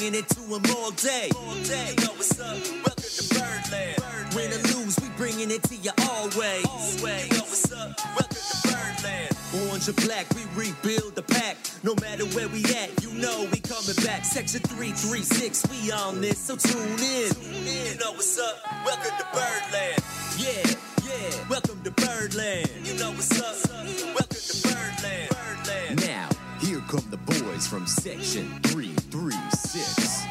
bringing it to them all day. You know what's up? Welcome to Birdland. Win or lose, we bringing it to you always. You know what's up? Welcome to Birdland. Orange or black, we rebuild the pack. No matter where we at, you know we coming back. Section 336, we on this, so tune in. You know what's up? Welcome to Birdland. Yeah. Welcome to Birdland. You know what's up? Welcome to Birdland. Now, here come the boys from Section 336.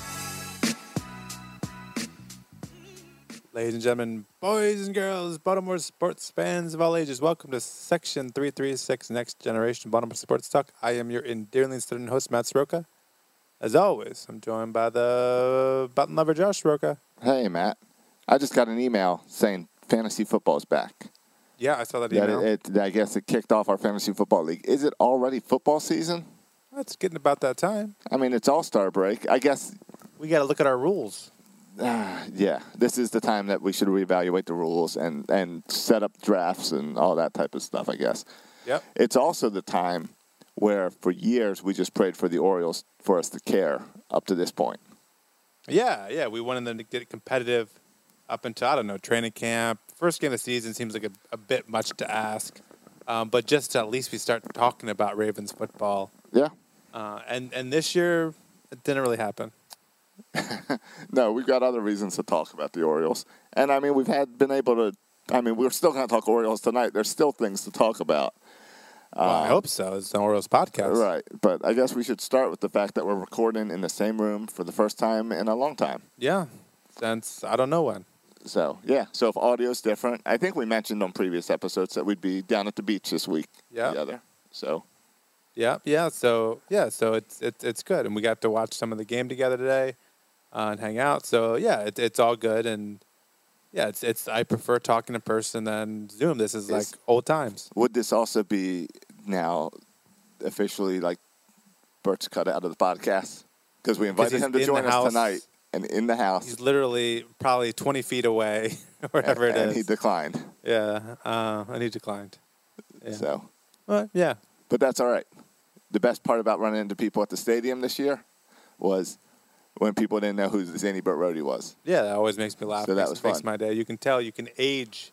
Ladies and gentlemen, boys and girls, Baltimore sports fans of all ages, welcome to Section 336, Next Generation Baltimore Sports Talk. I am your endearingly student host, Matt Soroka. As always, I'm joined by the button lover, Josh Soroka. Hey, Matt. I just got an email saying fantasy football is back. Yeah, I saw that email. I guess it kicked off our fantasy football league. Is it already football season? It's getting about that time. I mean, it's all-star break. I guess. We got to look at our rules. Yeah, this is the time that we should reevaluate the rules and set up drafts and all that type of stuff, I guess. Yep. It's also the time where, for years, we just prayed for the Orioles for us to care up to this point. Yeah, we wanted them to get competitive up until, I don't know, training camp. First game of the season seems like a bit much to ask, but just to at least we start talking about Ravens football. Yeah. And this year, it didn't really happen. No, we've got other reasons to talk about the Orioles. And, I mean, we're still going to talk Orioles tonight. There's still things to talk about. Well, I hope so. It's an Orioles podcast. Right. But I guess we should start with the fact that we're recording in the same room for the first time in a long time. Yeah, since I don't know when. So, yeah. So if audio's different, I think we mentioned on previous episodes that we'd be down at the beach this week together. So. Yeah. So it's good, and we got to watch some of the game together today, and hang out. So yeah, it's all good, and yeah, it's I prefer talking in person than Zoom. This is like old times. Would this also be now officially like Bert's cut out of the podcast because we invited him to join us tonight, and in the house, he's literally probably 20 feet away, wherever it is. And he declined. Yeah, and he declined. Yeah. So. Yeah. But that's all right. The best part about running into people at the stadium this year was when people didn't know who Zany Burt Rhodey was. Yeah, that always makes me laugh. So that was fun. Makes my day. You can tell, you can age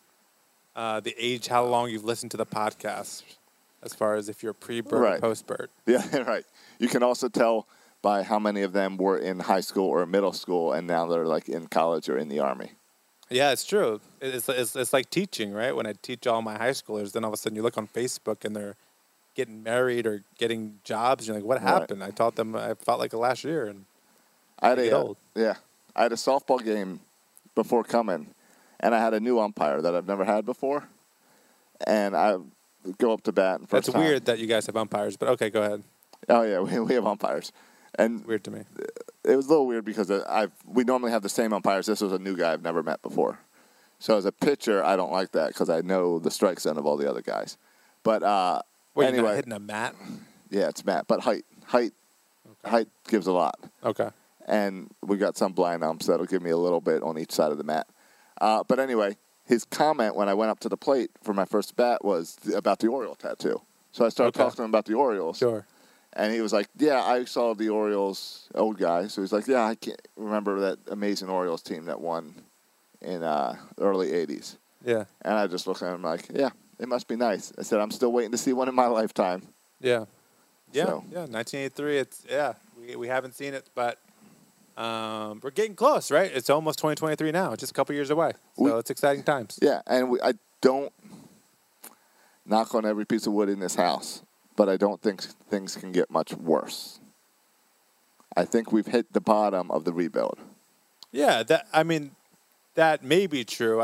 how long you've listened to the podcast as far as if you're pre-Burt or post-Burt. Yeah, right. You can also tell by how many of them were in high school or middle school and now they're like in college or in the Army. Yeah, it's true. It's like teaching, right? When I teach all my high schoolers, then all of a sudden you look on Facebook and they're getting married or getting jobs. You're like, what happened? I taught them. I felt like last year, and I had a softball game before coming, and I had a new umpire that I've never had before, and I go up to bat. That's weird that you guys have umpires, but okay, go ahead. Oh yeah, we have umpires, and weird to me. It was a little weird because we normally have the same umpires. This was a new guy I've never met before, so as a pitcher, I don't like that because I know the strike zone of all the other guys, but. Wait, you're not hitting a mat? Yeah, it's mat, but height gives a lot. Okay. And we got some blind umps that'll give me a little bit on each side of the mat. But anyway, his comment when I went up to the plate for my first bat was about the Oriole tattoo. So I started talking to him about the Orioles. Sure. And he was like, yeah, I saw the Orioles, old guy. So he's like, yeah, I can't remember that amazing Orioles team that won in early 80s. Yeah. And I just looked at him like, yeah. It must be nice. I said, I'm still waiting to see one in my lifetime. Yeah. Yeah. So. Yeah. 1983. We haven't seen it, but we're getting close, right? It's almost 2023 now. It's just a couple years away. So it's exciting times. Yeah. And I don't knock on every piece of wood in this house, but I don't think things can get much worse. I think we've hit the bottom of the rebuild. Yeah. That may be true.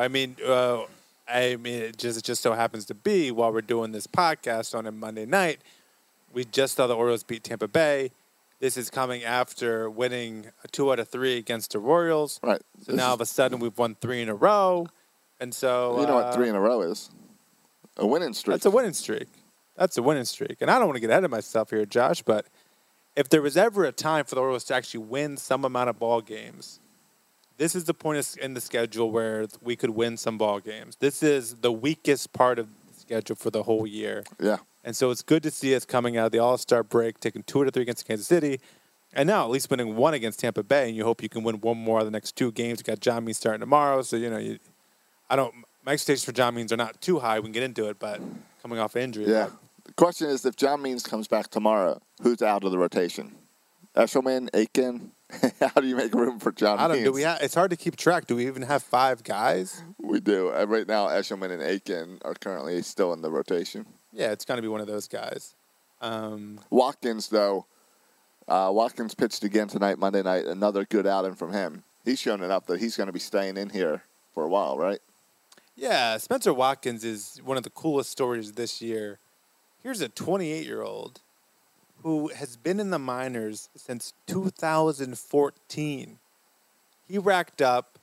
It just so happens to be while we're doing this podcast on a Monday night, we just saw the Orioles beat Tampa Bay. This is coming after winning 2 out of 3 against the Royals. Right. So now all of a sudden we've won 3 in a row, and so you know what 3 in a row is? A winning streak. That's a winning streak. And I don't want to get ahead of myself here, Josh, but if there was ever a time for the Orioles to actually win some amount of ball games, this is the point in the schedule where we could win some ball games. This is the weakest part of the schedule for the whole year. Yeah. And so it's good to see us coming out of the All-Star break, taking 2 out of 3 against Kansas City, And now at least winning one against Tampa Bay, and you hope you can win one more of the next 2 games. You got John Means starting tomorrow, so my expectations for John Means are not too high. We can get into it, but coming off injury. Yeah. The question is, if John Means comes back tomorrow, who's out of the rotation? Eshelman, Aiken. How do you make room for John Means? It's hard to keep track. Do we even have 5 guys? We do. Right now, Eshelman and Aiken are currently still in the rotation. Yeah, it's going to be one of those guys. Watkins, though. Watkins pitched again tonight, Monday night. Another good outing from him. He's shown enough that he's going to be staying in here for a while, right? Yeah, Spencer Watkins is one of the coolest stories this year. Here's a 28-year-old who has been in the minors since 2014. He racked up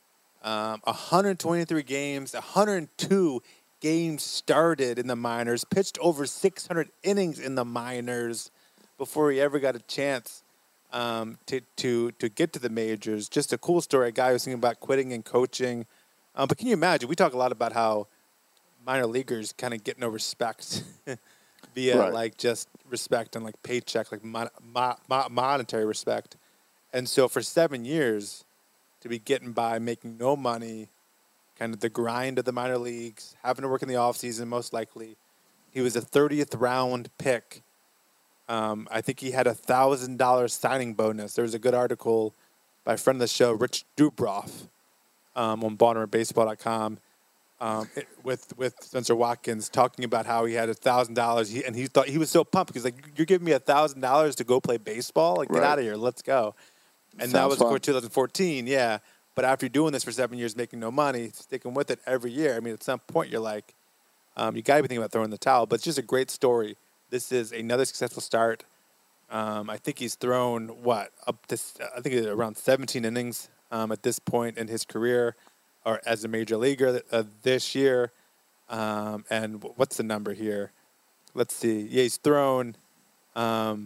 123 games, 102 games started in the minors, pitched over 600 innings in the minors before he ever got a chance to get to the majors. Just a cool story. A guy who's thinking about quitting and coaching. But can you imagine? We talk a lot about how minor leaguers kind of get no respect via like just respect and like paycheck, like monetary respect. And so for 7 years to be getting by, making no money, kind of the grind of the minor leagues, having to work in the offseason most likely. He was a 30th round pick. I think he had $1,000 signing bonus. There was a good article by a friend of the show, Rich Dubroff, on BaltimoreBaseball.com with Spencer Watkins talking about how he had $1,000. He thought he was so pumped because like, you're giving me $1,000 to go play baseball? Like, get out of here. Let's go. And that was for 2014. Yeah. But after you're doing this for 7 years, making no money, sticking with it every year, I mean, at some point you're like, you got to be thinking about throwing the towel. But it's just a great story. This is another successful start. I think he's thrown, I think around 17 innings at this point in his career or as a major leaguer this year. And what's the number here? Let's see. Yeah, he's thrown. I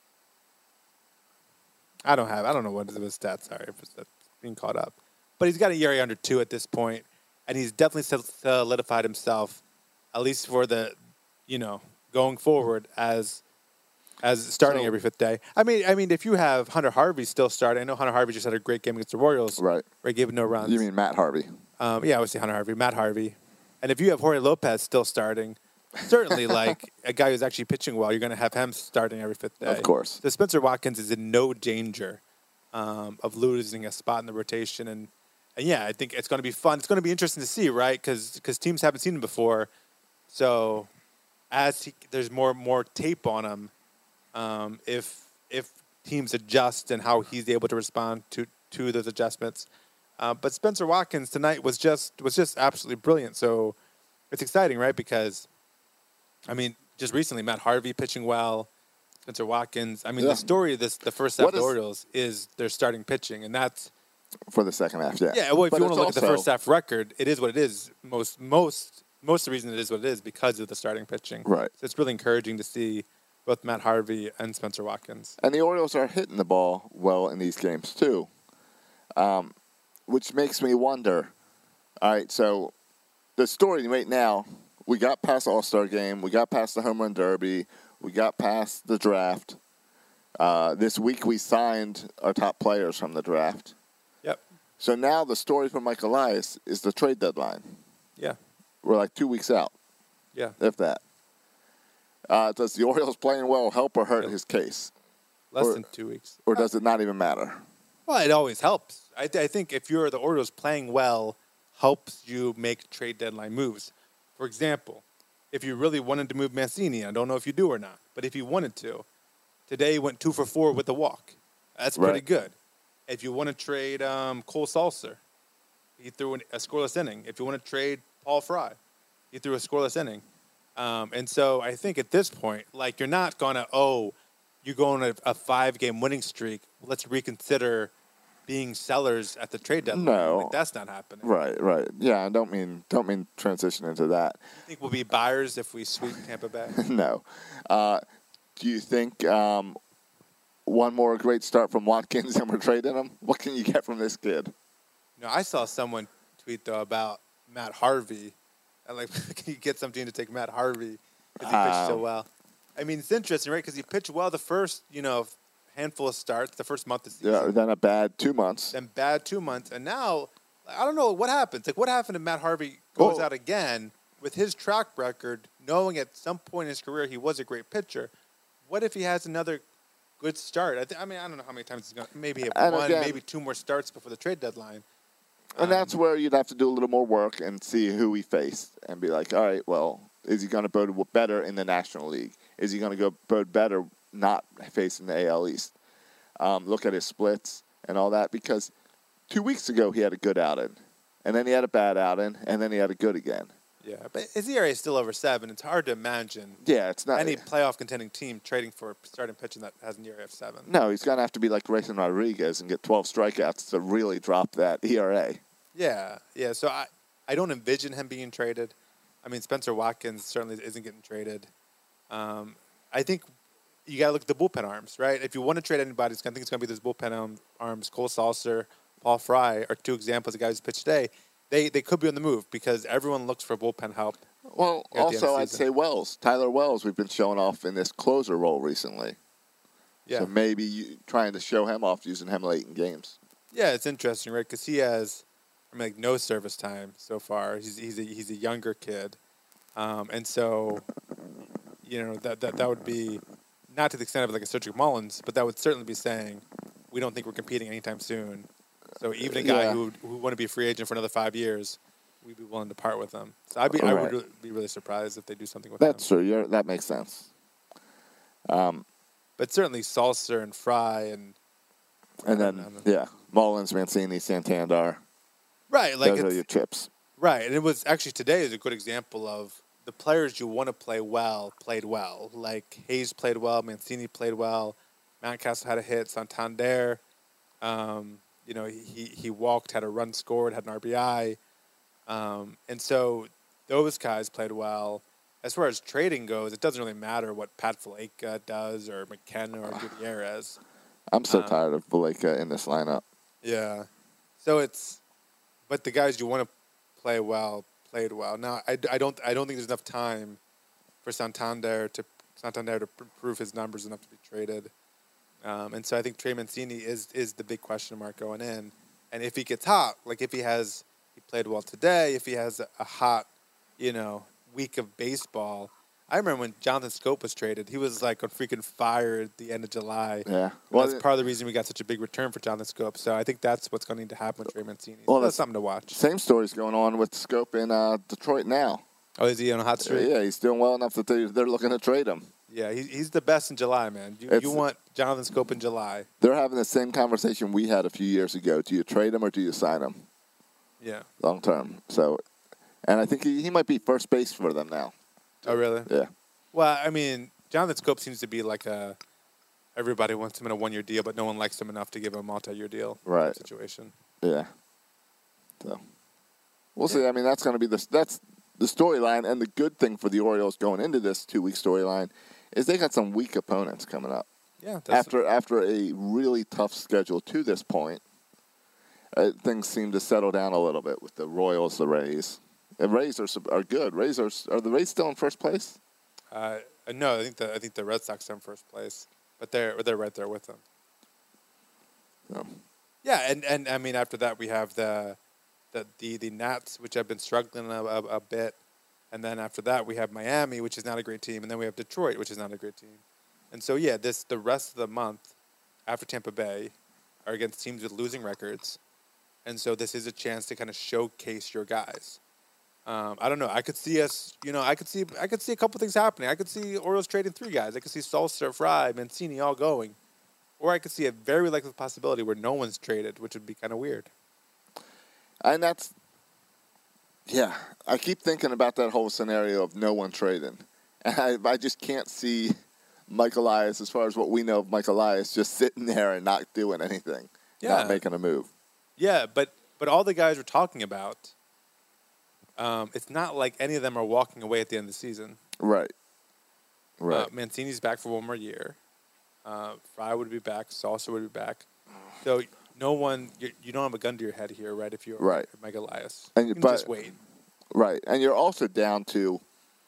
don't know what his stats are. If it's being caught up. But he's got a ERA under 2 at this point, and he's definitely solidified himself, at least for the, going forward as starting every 5th day. I mean, if you have Hunter Harvey still starting, I know Hunter Harvey just had a great game against the Royals. Right. Where he gave no runs. You mean Matt Harvey? Yeah, I would say Hunter Harvey, Matt Harvey. And if you have Jorge Lopez still starting, certainly like a guy who's actually pitching well, you're going to have him starting every 5th day. Of course. So Spencer Watkins is in no danger of losing a spot in the rotation. And yeah, I think it's going to be fun. It's going to be interesting to see, right? Because teams haven't seen him before. So as there's more tape on him, if teams adjust and how he's able to respond to those adjustments. But Spencer Watkins tonight was just absolutely brilliant. So it's exciting, right? Because, I mean, just recently, Matt Harvey pitching well, Spencer Watkins. I mean, the story of the first half of the Orioles is their starting pitching, and that's for the second half. Yeah. Yeah. Well, if you want to look at the first half record, it is what it is. Most of the reason it is what it is because of the starting pitching. Right. So it's really encouraging to see both Matt Harvey and Spencer Watkins. And the Orioles are hitting the ball well in these games too, which makes me wonder. All right, so the story right now, we got past All-Star Game, we got past the Home Run Derby, we got past the draft. This week we signed our top players from the draft. Yep. So now the story for Mike Elias is the trade deadline. Yeah. We're like 2 weeks out. Yeah. If that. Does the Orioles playing well help or hurt his case? Less than 2 weeks. Or does it not even matter? Well, it always helps. I think if you're the Orioles, playing well helps you make trade deadline moves. For example, if you really wanted to move Mancini, I don't know if you do or not, but if you wanted to, today went 2 for 4 with a walk. That's pretty good. If you want to trade Cole Sulser, he threw a scoreless inning. If you want to trade Paul Fry, he threw a scoreless inning. And so I think at this point, like, you're not going to, you go on a 5-game winning streak. Let's reconsider being sellers at the trade deadline. No. Like, that's not happening. Right. Yeah, I don't mean transition into that. You think we'll be buyers if we sweep Tampa Bay? No. Do you think one more great start from Watkins and we're trading him? What can you get from this kid? No, I saw someone tweet, though, about Matt Harvey. And, like, can you get some team to take Matt Harvey because he pitched so well? I mean, it's interesting, right? Because he pitched well the first, handful of starts the first month of the season. Yeah, then a bad 2 months. Then bad 2 months, and now I don't know what happens. Like, what happened if Matt Harvey goes out again with his track record, knowing at some point in his career he was a great pitcher? What if he has another good start? I mean, I don't know how many times he's going to. Maybe one, maybe 2 more starts before the trade deadline. And that's where you'd have to do a little more work and see who he faced and be like, all right, well, is he going to bode better in the National League? Is he going to go bode better not facing the AL East? Look at his splits and all that, because 2 weeks ago he had a good outing, and then he had a bad outing, and then he had a good again. Yeah, but his ERA is still over 7. It's hard to imagine it's not any playoff contending team trading for starting pitching that has an ERA of 7. No, he's going to have to be like Grayson Rodriguez and get 12 strikeouts to really drop that ERA. Yeah. So I don't envision him being traded. I mean, Spencer Watkins certainly isn't getting traded. I think you got to look at the bullpen arms, right? If you want to trade anybody, I think it's going to be those bullpen arms. Cole Salser, Paul Fry are 2 examples of guys who pitched today. They could be on the move because everyone looks for bullpen help. Well, also I'd say Wells. Tyler Wells, we've been showing off in this closer role recently. Yeah. So maybe trying to show him off using him late in games. Yeah, it's interesting, right? Because he has, no service time so far. He's a younger kid, and so, that would be not to the extent of like a Cedric Mullins, but that would certainly be saying we don't think we're competing anytime soon. So even a guy who want to be a free agent for another 5 years, we'd be willing to part with him. So I would be really surprised if they do something with him. That's true. That makes sense. But certainly Salser and Fry and then Mullins, Mancini, Santander. Right, like those are your chips. Right, and it was actually today is a good example of the players you want to play well played well. Like Hayes played well, Mancini played well, Mountcastle had a hit, Santander. He walked, had a run scored, had an RBI. And so those guys played well. As far as trading goes, it doesn't really matter what Pat Valaika does or McKenna or Gutierrez. I'm so tired of Valaika in this lineup. Yeah. So but the guys you want to play well played well. Now, I don't think there's enough time for Santander to prove his numbers enough to be traded. And so I think Trey Mancini is the big question mark going in. And if he gets hot, like if he played well today, if he has a hot, week of baseball. I remember when Jonathan Scope was traded, he was like on freaking fire at the end of July. Yeah. Well, that's part of the reason we got such a big return for Jonathan Scope. So I think that's what's going to need to happen with Trey Mancini. Well, that's something to watch. Same story's going on with Scope in Detroit now. Oh, is he on a hot streak? Yeah, he's doing well enough that they're looking to trade him. Yeah, he's the best in July, man. You want Jonathan Scope in July. They're having the same conversation we had a few years ago. Do you trade him or do you sign him? Yeah. Long term. So, and I think he might be first base for them now. Oh, really? Yeah. Well, I mean, Jonathan Scope seems to be like everybody wants him in a 1-year deal, but no one likes him enough to give him a multi-year deal. Right. Situation. Yeah. So, we'll see. I mean, that's going to be that's the storyline, and the good thing for the Orioles going into this 2-week storyline is they got some weak opponents coming up. Yeah. After a really tough schedule to this point, things seem to settle down a little bit with the Royals, the Rays. The Rays are good. Are the Rays still in first place? No, I think the Red Sox are in first place, but they're right there with them. No. Yeah, and I mean after that we have the Nats, which have been struggling a bit, and then after that we have Miami, which is not a great team, and then we have Detroit, which is not a great team, and so the rest of the month after Tampa Bay are against teams with losing records, and so this is a chance to kind of showcase your guys. I don't know. I could see us. I could see a couple things happening. I could see Orioles trading 3 guys. I could see Salser, Fry, Mancini all going, or I could see a very likely possibility where no one's traded, which would be kind of weird. And I keep thinking about that whole scenario of no one trading, and I just can't see Mike Elias, as far as what we know of Mike Elias, just sitting there and not doing anything, not making a move. Yeah, but all the guys we're talking about. It's not like any of them are walking away at the end of the season. Right. Mancini's back for 1 more year. Fry would be back. Salsa would be back. So no one, you don't have a gun to your head here, right? If you're Mike Elias, you can just wait. Right, and you're also down to,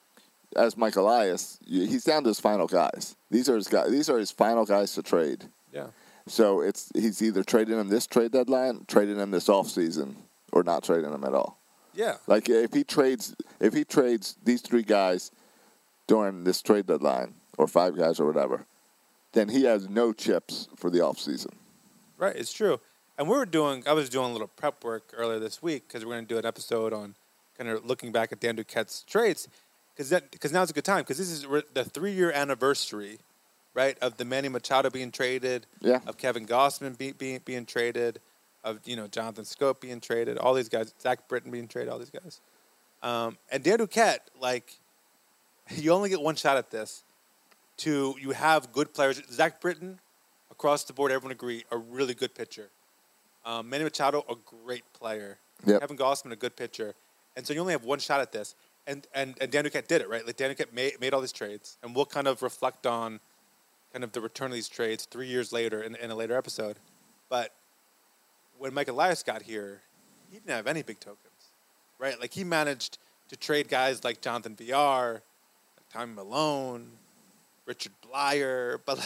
as Mike Elias, he's down to his final guys. These are his guys. These are his final guys to trade. Yeah. So he's either trading him this trade deadline, trading him this offseason, or not trading him at all. Yeah. Like if he trades these 3 guys during this trade deadline, or 5 guys or whatever, then he has no chips for the offseason. Right, it's true. And I was doing a little prep work earlier this week because we're going to do an episode on kind of looking back at Dan Duquette's trades because now's a good time because this is the 3-year anniversary, right, of the Manny Machado being traded, of Kevin Gossman being traded, of Jonathan Scope being traded, all these guys, Zach Britton being traded, all these guys. And Dan Duquette, like, you only get one shot at this. You have good players. Zach Britton, across the board, everyone agree, a really good pitcher. Manny Machado, a great player. Yep. Kevin Gossman, a good pitcher. And so you only have one shot at this. And Dan Duquette did it, right? Like Dan Duquette made all these trades. And we'll kind of reflect on kind of the return of these trades 3 years later in a later episode. But when Mike Elias got here, he didn't have any big tokens, right? Like he managed to trade guys like Jonathan Villar, Tommy Malone, Richard Blyer, but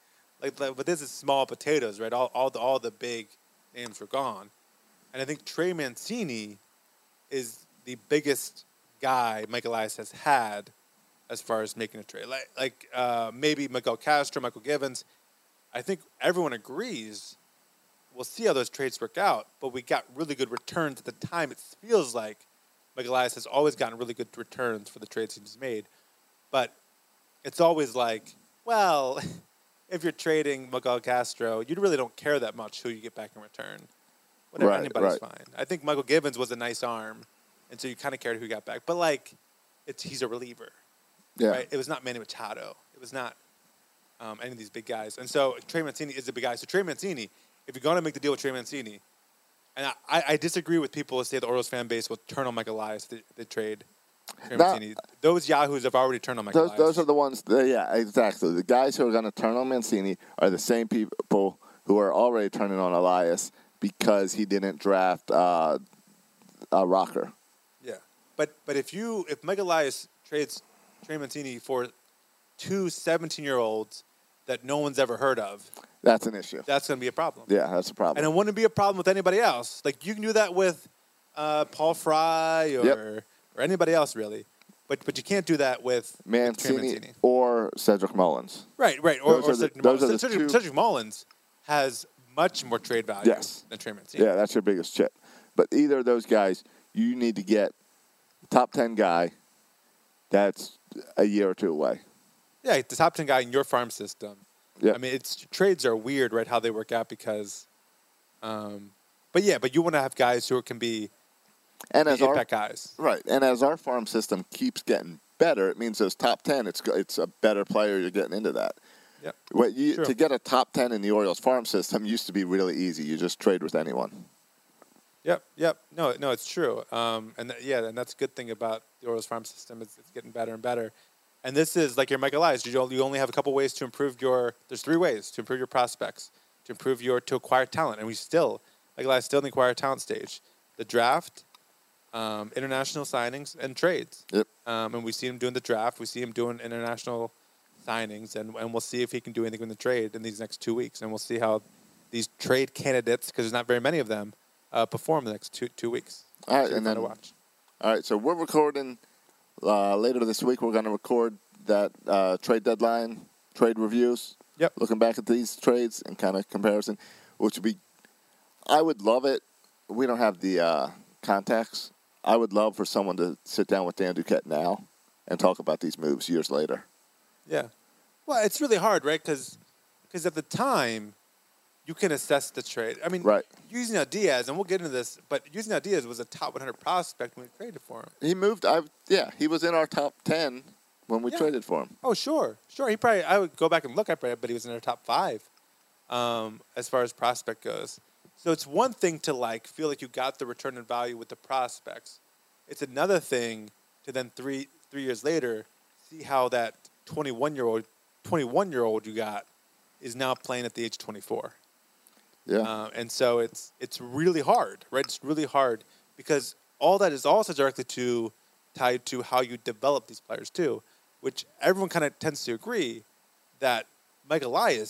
but this is small potatoes, right? All the big names were gone, and I think Trey Mancini is the biggest guy Mike Elias has had as far as making a trade. Maybe Miguel Castro, Michael Givens. I think everyone agrees. We'll see how those trades work out, but we got really good returns at the time. It feels like Mike Elias has always gotten really good returns for the trades he's made, but it's always like, well, if you're trading Miguel Castro, you really don't care that much who you get back in return. Whatever, anybody's fine. I think Michael Givens was a nice arm, and so you kind of cared who you got back. But, he's a reliever. Yeah. Right? It was not Manny Machado. It was not any of these big guys. And so Trey Mancini is a big guy. So Trey Mancini, if you're going to make the deal with Trey Mancini, and I disagree with people who say the Orioles fan base will turn on Mike Elias the trade. Mancini. Those yahoos have already turned on Mike Elias. Those are the ones, yeah, exactly. The guys who are going to turn on Mancini are the same people who are already turning on Elias because he didn't draft Rocker. Yeah, but if Mike Elias trades Trey Mancini for 2 17-year-olds that no one's ever heard of, that's an issue. That's going to be a problem. Yeah, that's a problem. And it wouldn't be a problem with anybody else. Like you can do that with Paul Fry or anybody else really, but you can't do that with Mancini or Cedric Mullins. Right. Or Cedric Mullins has much more trade value than Trey Mancini. Yeah, that's your biggest chip. But either of those guys, you need to get top 10 guy that's a year or 2 away. Yeah, the top 10 guy in your farm system. Yeah. I mean, trades are weird, right, how they work out because but you want to have guys who can be impact guys. Right. And as our farm system keeps getting better, it means those top 10, it's a better player you're getting into that. Yep. To get a top 10 in the Orioles farm system used to be really easy. You just trade with anyone. Yep. No, it's true. And that's a good thing about the Orioles farm system. It's getting better and better. And this is like your Mike Elias. You only have a couple ways to improve there's 3 ways to improve your prospects, to acquire talent. And Mike Elias still in the acquire talent stage. The draft, international signings, and trades. Yep. And we see him doing the draft. We see him doing international signings. And we'll see if he can do anything in the trade in these next 2 weeks. And we'll see how these trade candidates, because there's not very many of them, perform the next 2 weeks. All right, and then watch. All right, so we're recording later this week. We're going to record that trade deadline, trade reviews. Yep. Looking back at these trades and kind of comparison, which would be, I would love it. We don't have the contacts. I would love for someone to sit down with Dan Duquette now and talk about these moves years later. Yeah. Well, it's really hard, right? Because at the time, you can assess the trade. I mean, Yusniel Diaz, and we'll get into this, but Yusniel Diaz was a top 100 prospect when we traded for him. He moved. He was in our top 10 when we traded for him. Oh, sure. I would go back and look, but he was in our top 5 as far as prospect goes. So it's one thing to feel like you got the return in value with the prospects. It's another thing to then 3 years later see how that 21-year-old you got is now playing at the age of 24. Yeah. And so it's really hard, right? It's really hard because all that is also directly tied to how you develop these players too, which everyone kind of tends to agree that Mike Elias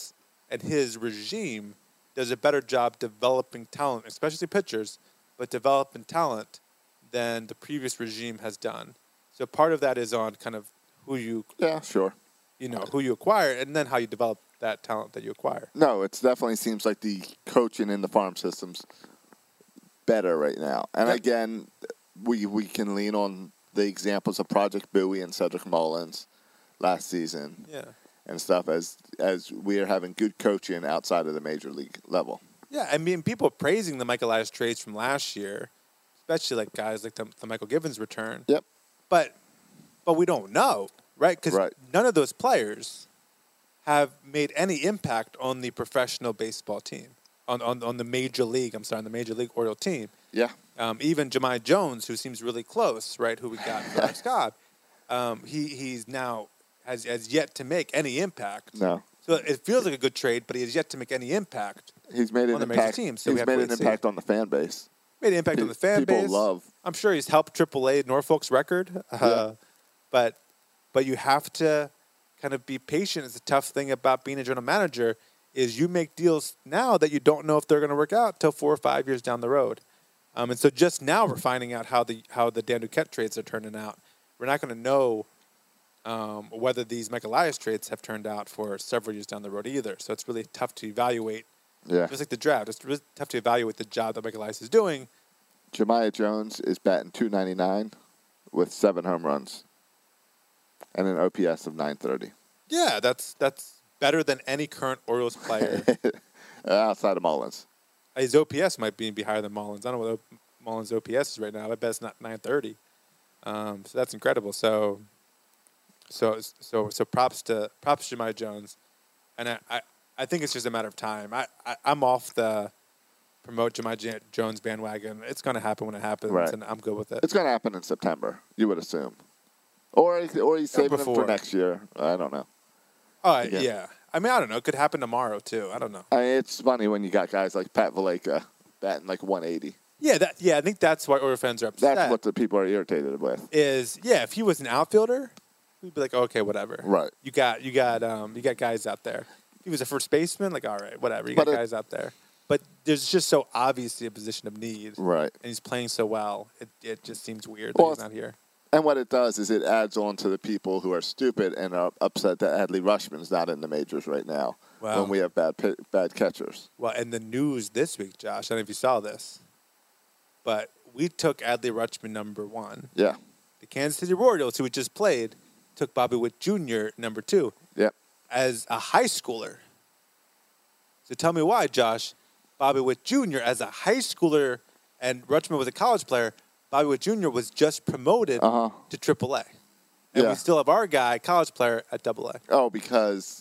and his regime does a better job developing talent, especially pitchers, but developing talent than the previous regime has done. So part of that is on kind of who you Yeah, sure. who you acquire, and then how you develop that talent that you acquire. No, it definitely seems like the coaching in the farm system's better right now. And Yeah. again, we can lean on the examples of Project Bowie and Cedric Mullins last season Yeah. and stuff as we are having good coaching outside of the major league level. Yeah, I mean, people praising the Michael Elias trades from last year, especially like guys like the Michael Givens return. Yep. But we don't know, right? Because Right. none of those players have made any impact on the professional baseball team, on the major league. I'm sorry, on the major league Oriole team. Yeah. Even Jemai Jones, who seems really close, right? Who we got for Scott, he's now has yet to make any impact. No. So it feels like a good trade, but he has yet to make any impact. He's made an On the major impact. team, so we he's have to made wait an and see. impact on the fan base. Made an impact on the fan People base. love. I'm sure he's helped AAA Norfolk's record. But you have to kind of be patient. It's a tough thing about being a general manager is you make deals now that you don't know if they're going to work out till 4 or 5 years down the road. And so just now we're finding out how the Dan Duquette trades are turning out. We're not going to know whether these Michael Elias trades have turned out for several years down the road either. So it's really tough to evaluate. Yeah. Just like the draft, it's really tough to evaluate the job that Michael Elias is doing. Jemiah Jones is batting .299 with 7 home runs and an OPS of .930 Yeah, that's better than any current Orioles player. outside of Mullins. His OPS might be higher than Mullins. I don't know what Mullins' OPS is right now. I bet it's not 930. So that's incredible. So props to Jemai Jones, and I think it's just a matter of time. I'm off the promote Jemai Jones bandwagon. It's going to happen when it happens, Right. and I'm good with it. It's going to happen in September, you would assume. Or he's saving them for before. next year. I don't know. Oh Yeah. yeah. I mean, I don't know. It could happen tomorrow too. I don't know. I mean, it's funny when you got guys like Pat Valleca batting like 180. Yeah, I think that's why Oriole fans are upset. That's what the people are irritated with. If he was an outfielder, we'd be like, okay, whatever. Right. You got guys out there. If he was a first baseman, like, all right, whatever. You But got guys out there. But there's just so obviously a position of need. Right. And he's playing so well. It just seems weird Well, that he's not here. And what it does is it adds on to the people who are stupid and are upset that Adley Rushman's not in the majors right now Wow. when we have bad catchers. Well, and the news this week, Josh, I don't know if you saw this, but we took Adley Rutschman number 1. Yeah. The Kansas City Royals, who we just played, took Bobby Witt Jr. number 2 Yep. as a high schooler. So tell me why, Josh. Bobby Witt Jr. as a high schooler and Rutschman was a college player. Bobby Witt Jr. was just promoted to AAA. And Yeah. we still have our guy, college player, at AA. Oh, because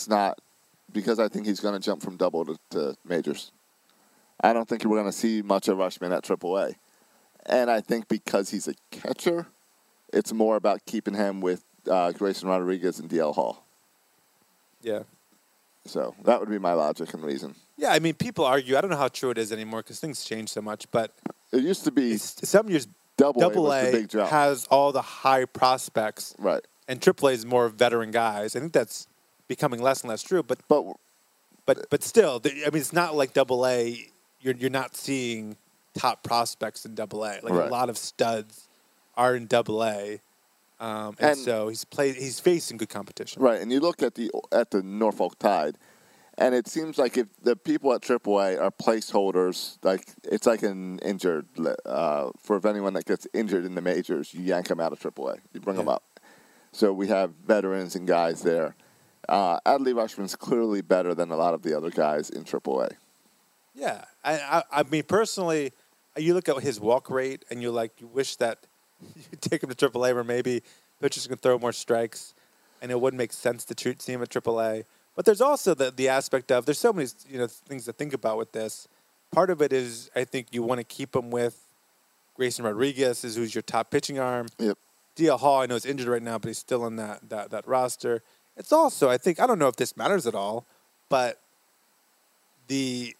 I think he's going to jump from double to majors. I don't think we're going to see much of Rushman at AAA. And I think because he's a catcher, it's more about keeping him with Grayson Rodriguez and DL Hall. Yeah. So that would be my logic and reason. Yeah, I mean, people argue. I don't know how true it is anymore because things change so much. But It used to be some years, Double A was AA the big jump. has all the high prospects. right. And AAA is more veteran guys. I think that's becoming less and less true. But still, I mean, it's not like AA. You're not seeing top prospects in AA. Like Right. a lot of studs are in AA, and so he's facing good competition. Right, and you look at the Norfolk Tide, and it seems like if the people at AAA are placeholders, like it's like an injured. For if anyone that gets injured in the majors, you yank them out of AAA, you bring them Yeah. up. So we have veterans and guys there. Adley Rushman's clearly better than a lot of the other guys in AAA. Yeah, I mean personally, you look at his walk rate and you wish that you take him to AAA where maybe pitchers can throw more strikes, and it wouldn't make sense to see him at AAA. But there's also the aspect of there's so many things to think about with this. Part of it is I think you want to keep him with Grayson Rodriguez, who's your top pitching arm. Yep. DL Hall, I know is injured right now, but he's still in that roster. It's also I don't know if this matters at all, but the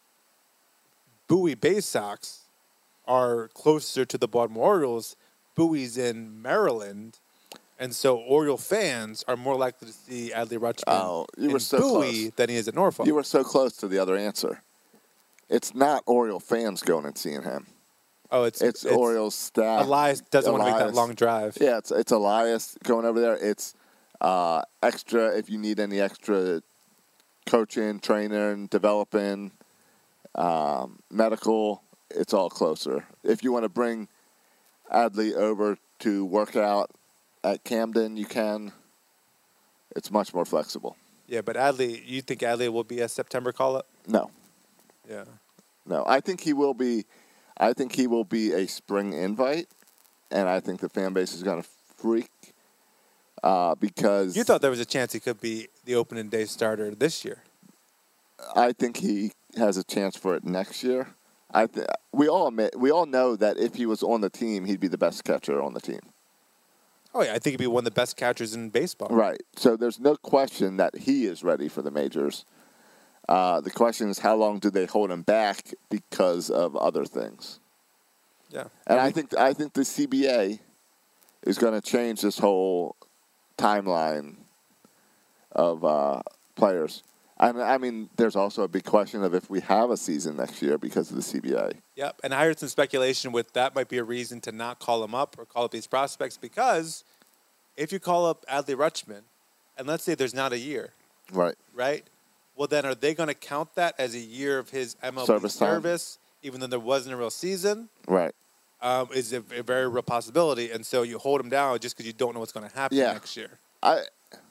Bowie Bay Sox are closer to the Baltimore Orioles. Bowie's in Maryland, And so Oriole fans are more likely to see Adley Rutschman You were in so Bowie close. than he is at Norfolk. You were so close to the other answer. It's not Oriole fans going and seeing him. Oh, It's Orioles staff. Elias doesn't want to make that long drive. Yeah, it's Elias going over there. It's extra if you need any extra coaching, training, developing, medical. It's all closer. If you want to bring Adley over to work out at Camden, you can. It's much more flexible. Yeah, but Adley, you think Adley will be a September call-up? No. Yeah. No, I think he will be. I think he will be a spring invite, and I think the fan base is going to freak because You thought there was a chance he could be the opening day starter this year. I think he has a chance for it next year. We all know that if he was on the team, he'd be the best catcher on the team. Oh, yeah, I think he'd be one of the best catchers in baseball. Right. So there's no question that he is ready for the majors. The question is, how long do they hold him back because of other things? Yeah. And I think the CBA is going to change this whole timeline of players. And I mean, there's also a big question of if we have a season next year because of the CBA. Yep, and I heard some speculation with that might be a reason to not call him up or call up these prospects because if you call up Adley Rutschman, and let's say there's not a year, Right. right? Well, then are they going to count that as a year of his MLB Service time. service, even though there wasn't a real season? Right. Is a very real possibility, and so you hold him down just because you don't know what's going to happen next year. I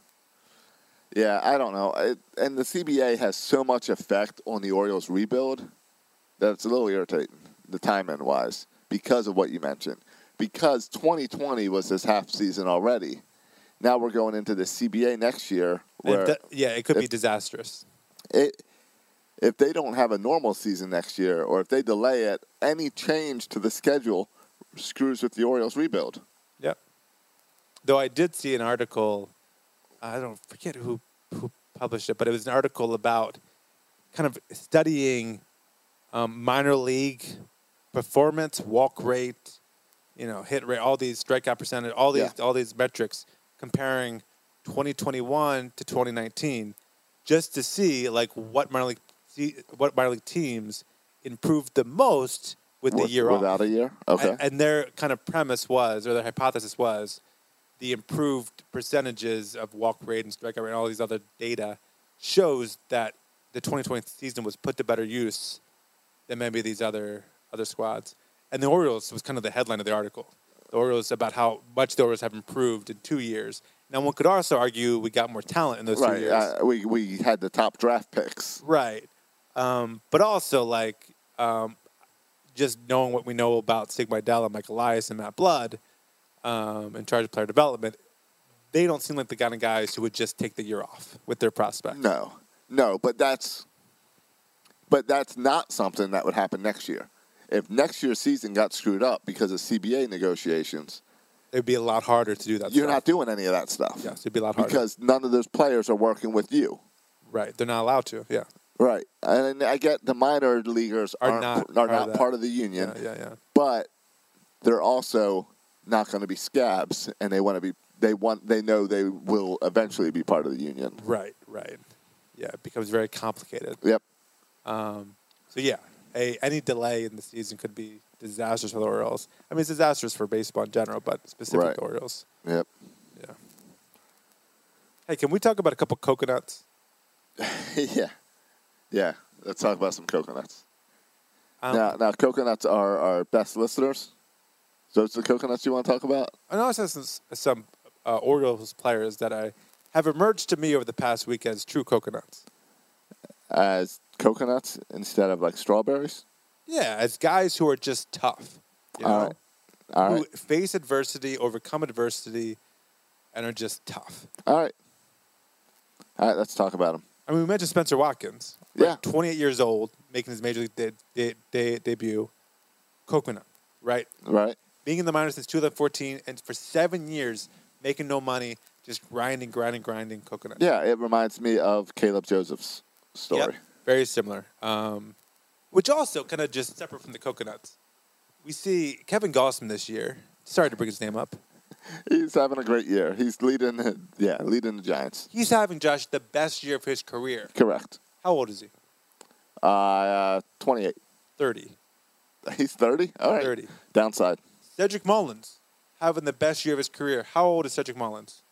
don't know. And the CBA has so much effect on the Orioles' rebuild that it's a little irritating, the timing-wise, because of what you mentioned. Because 2020 was his half season already. Now we're going into the CBA next year. Where it could be disastrous. If they don't have a normal season next year, or if they delay it, any change to the schedule screws with the Orioles' rebuild. Yep. Though I did see an article, I don't forget who published it, but it was an article about kind of studying minor league performance, walk rate, hit rate, all these strikeout percentage, all these metrics, comparing 2021 to 2019, just to see like what minor league teams improved the most with the year off. Without a year? Okay. And their kind of premise was, or their hypothesis was, the improved percentages of walk rate and strikeout rate and all these other data shows that the 2020 season was put to better use than maybe these other squads. And the Orioles was kind of the headline of the article. The Orioles, about how much the Orioles have improved in 2 years. Now, one could also argue we got more talent in those 2 years. We had the top draft picks. Right. But also, just knowing what we know about Sig Mejdal, Mike Elias, and Matt Blood, in charge of player development, they don't seem like the kind of guys who would just take the year off with their prospects. No, but that's not something that would happen next year. If next year's season got screwed up because of CBA negotiations, it'd be a lot harder to do that. You're not doing any of that stuff. Yes, it'd be a lot harder because none of those players are working with you. Right, they're not allowed to. Yeah. Right, and I get the minor leaguers are not part of the union. Yeah. But they're also not going to be scabs, and they know they will eventually be part of the union. Right. Yeah, it becomes very complicated. Yep. Any delay in the season could be disastrous for the Orioles. I mean, it's disastrous for baseball in general, but specific to Orioles. Yep. Yeah. Hey, can we talk about a couple coconuts? Yeah. Let's talk about some coconuts. Now, coconuts are our best listeners. So it's the coconuts you want to talk about? I know I said some Orioles players that have emerged to me over the past week as true coconuts. As coconuts instead of like strawberries? Yeah, as guys who are just tough. All right. Who face adversity, overcome adversity, and are just tough. All right, let's talk about them. I mean, we mentioned Spencer Watkins. Right? Yeah. 28 years old, making his major league debut. Coconut, right? Right. Being in the minors since 2014, and for 7 years, making no money, just grinding coconut. Yeah, it reminds me of Caleb Joseph's story. Yep, very similar. Which also kind of just separate from the coconuts. We see Kevin Gausman this year. Sorry to bring his name up. He's having a great year. He's leading the Giants. He's having, Josh, the best year of his career. Correct. How old is he? 28. 30. He's 30? All right. 30. Downside. Cedric Mullins having the best year of his career. How old is Cedric Mullins?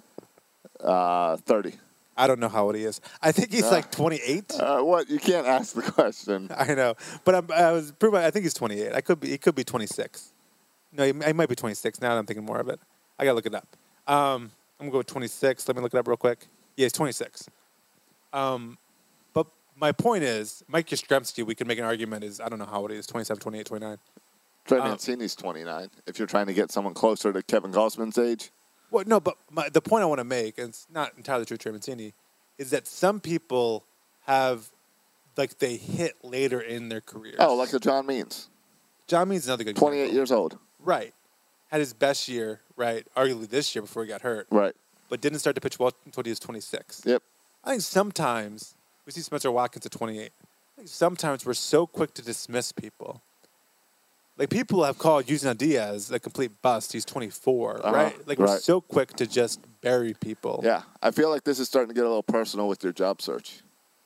30. I don't know how old he is. I think he's like 28. What? You can't ask the question. I know, but I think he's 28. He could be 26. No, he might be 26. Now that I'm thinking more of it, I gotta look it up. I'm gonna go with 26. Let me look it up real quick. Yeah, he's 26. But my point is, Mike Yastrzemski, we can make an argument, is I don't know how old he is, 27, 28, 29. Trey Mancini's 29. If you're trying to get someone closer to Kevin Gausman's age. Well, no, but the point I want to make, and it's not entirely true, Trey Mancini, is that some people have, like, they hit later in their careers. Oh, like a John Means. John Means is another good 28 example. years old. Right. Had his best year, right, arguably this year before he got hurt. Right. But didn't start to pitch well until he was 26. Yep. I think sometimes, we see Spencer Watkins at 28. I think sometimes we're so quick to dismiss people. Like, people have called Yusniel Diaz a complete bust. He's 24, right? Like, we're so quick to just bury people. Yeah. I feel like this is starting to get a little personal with your job search.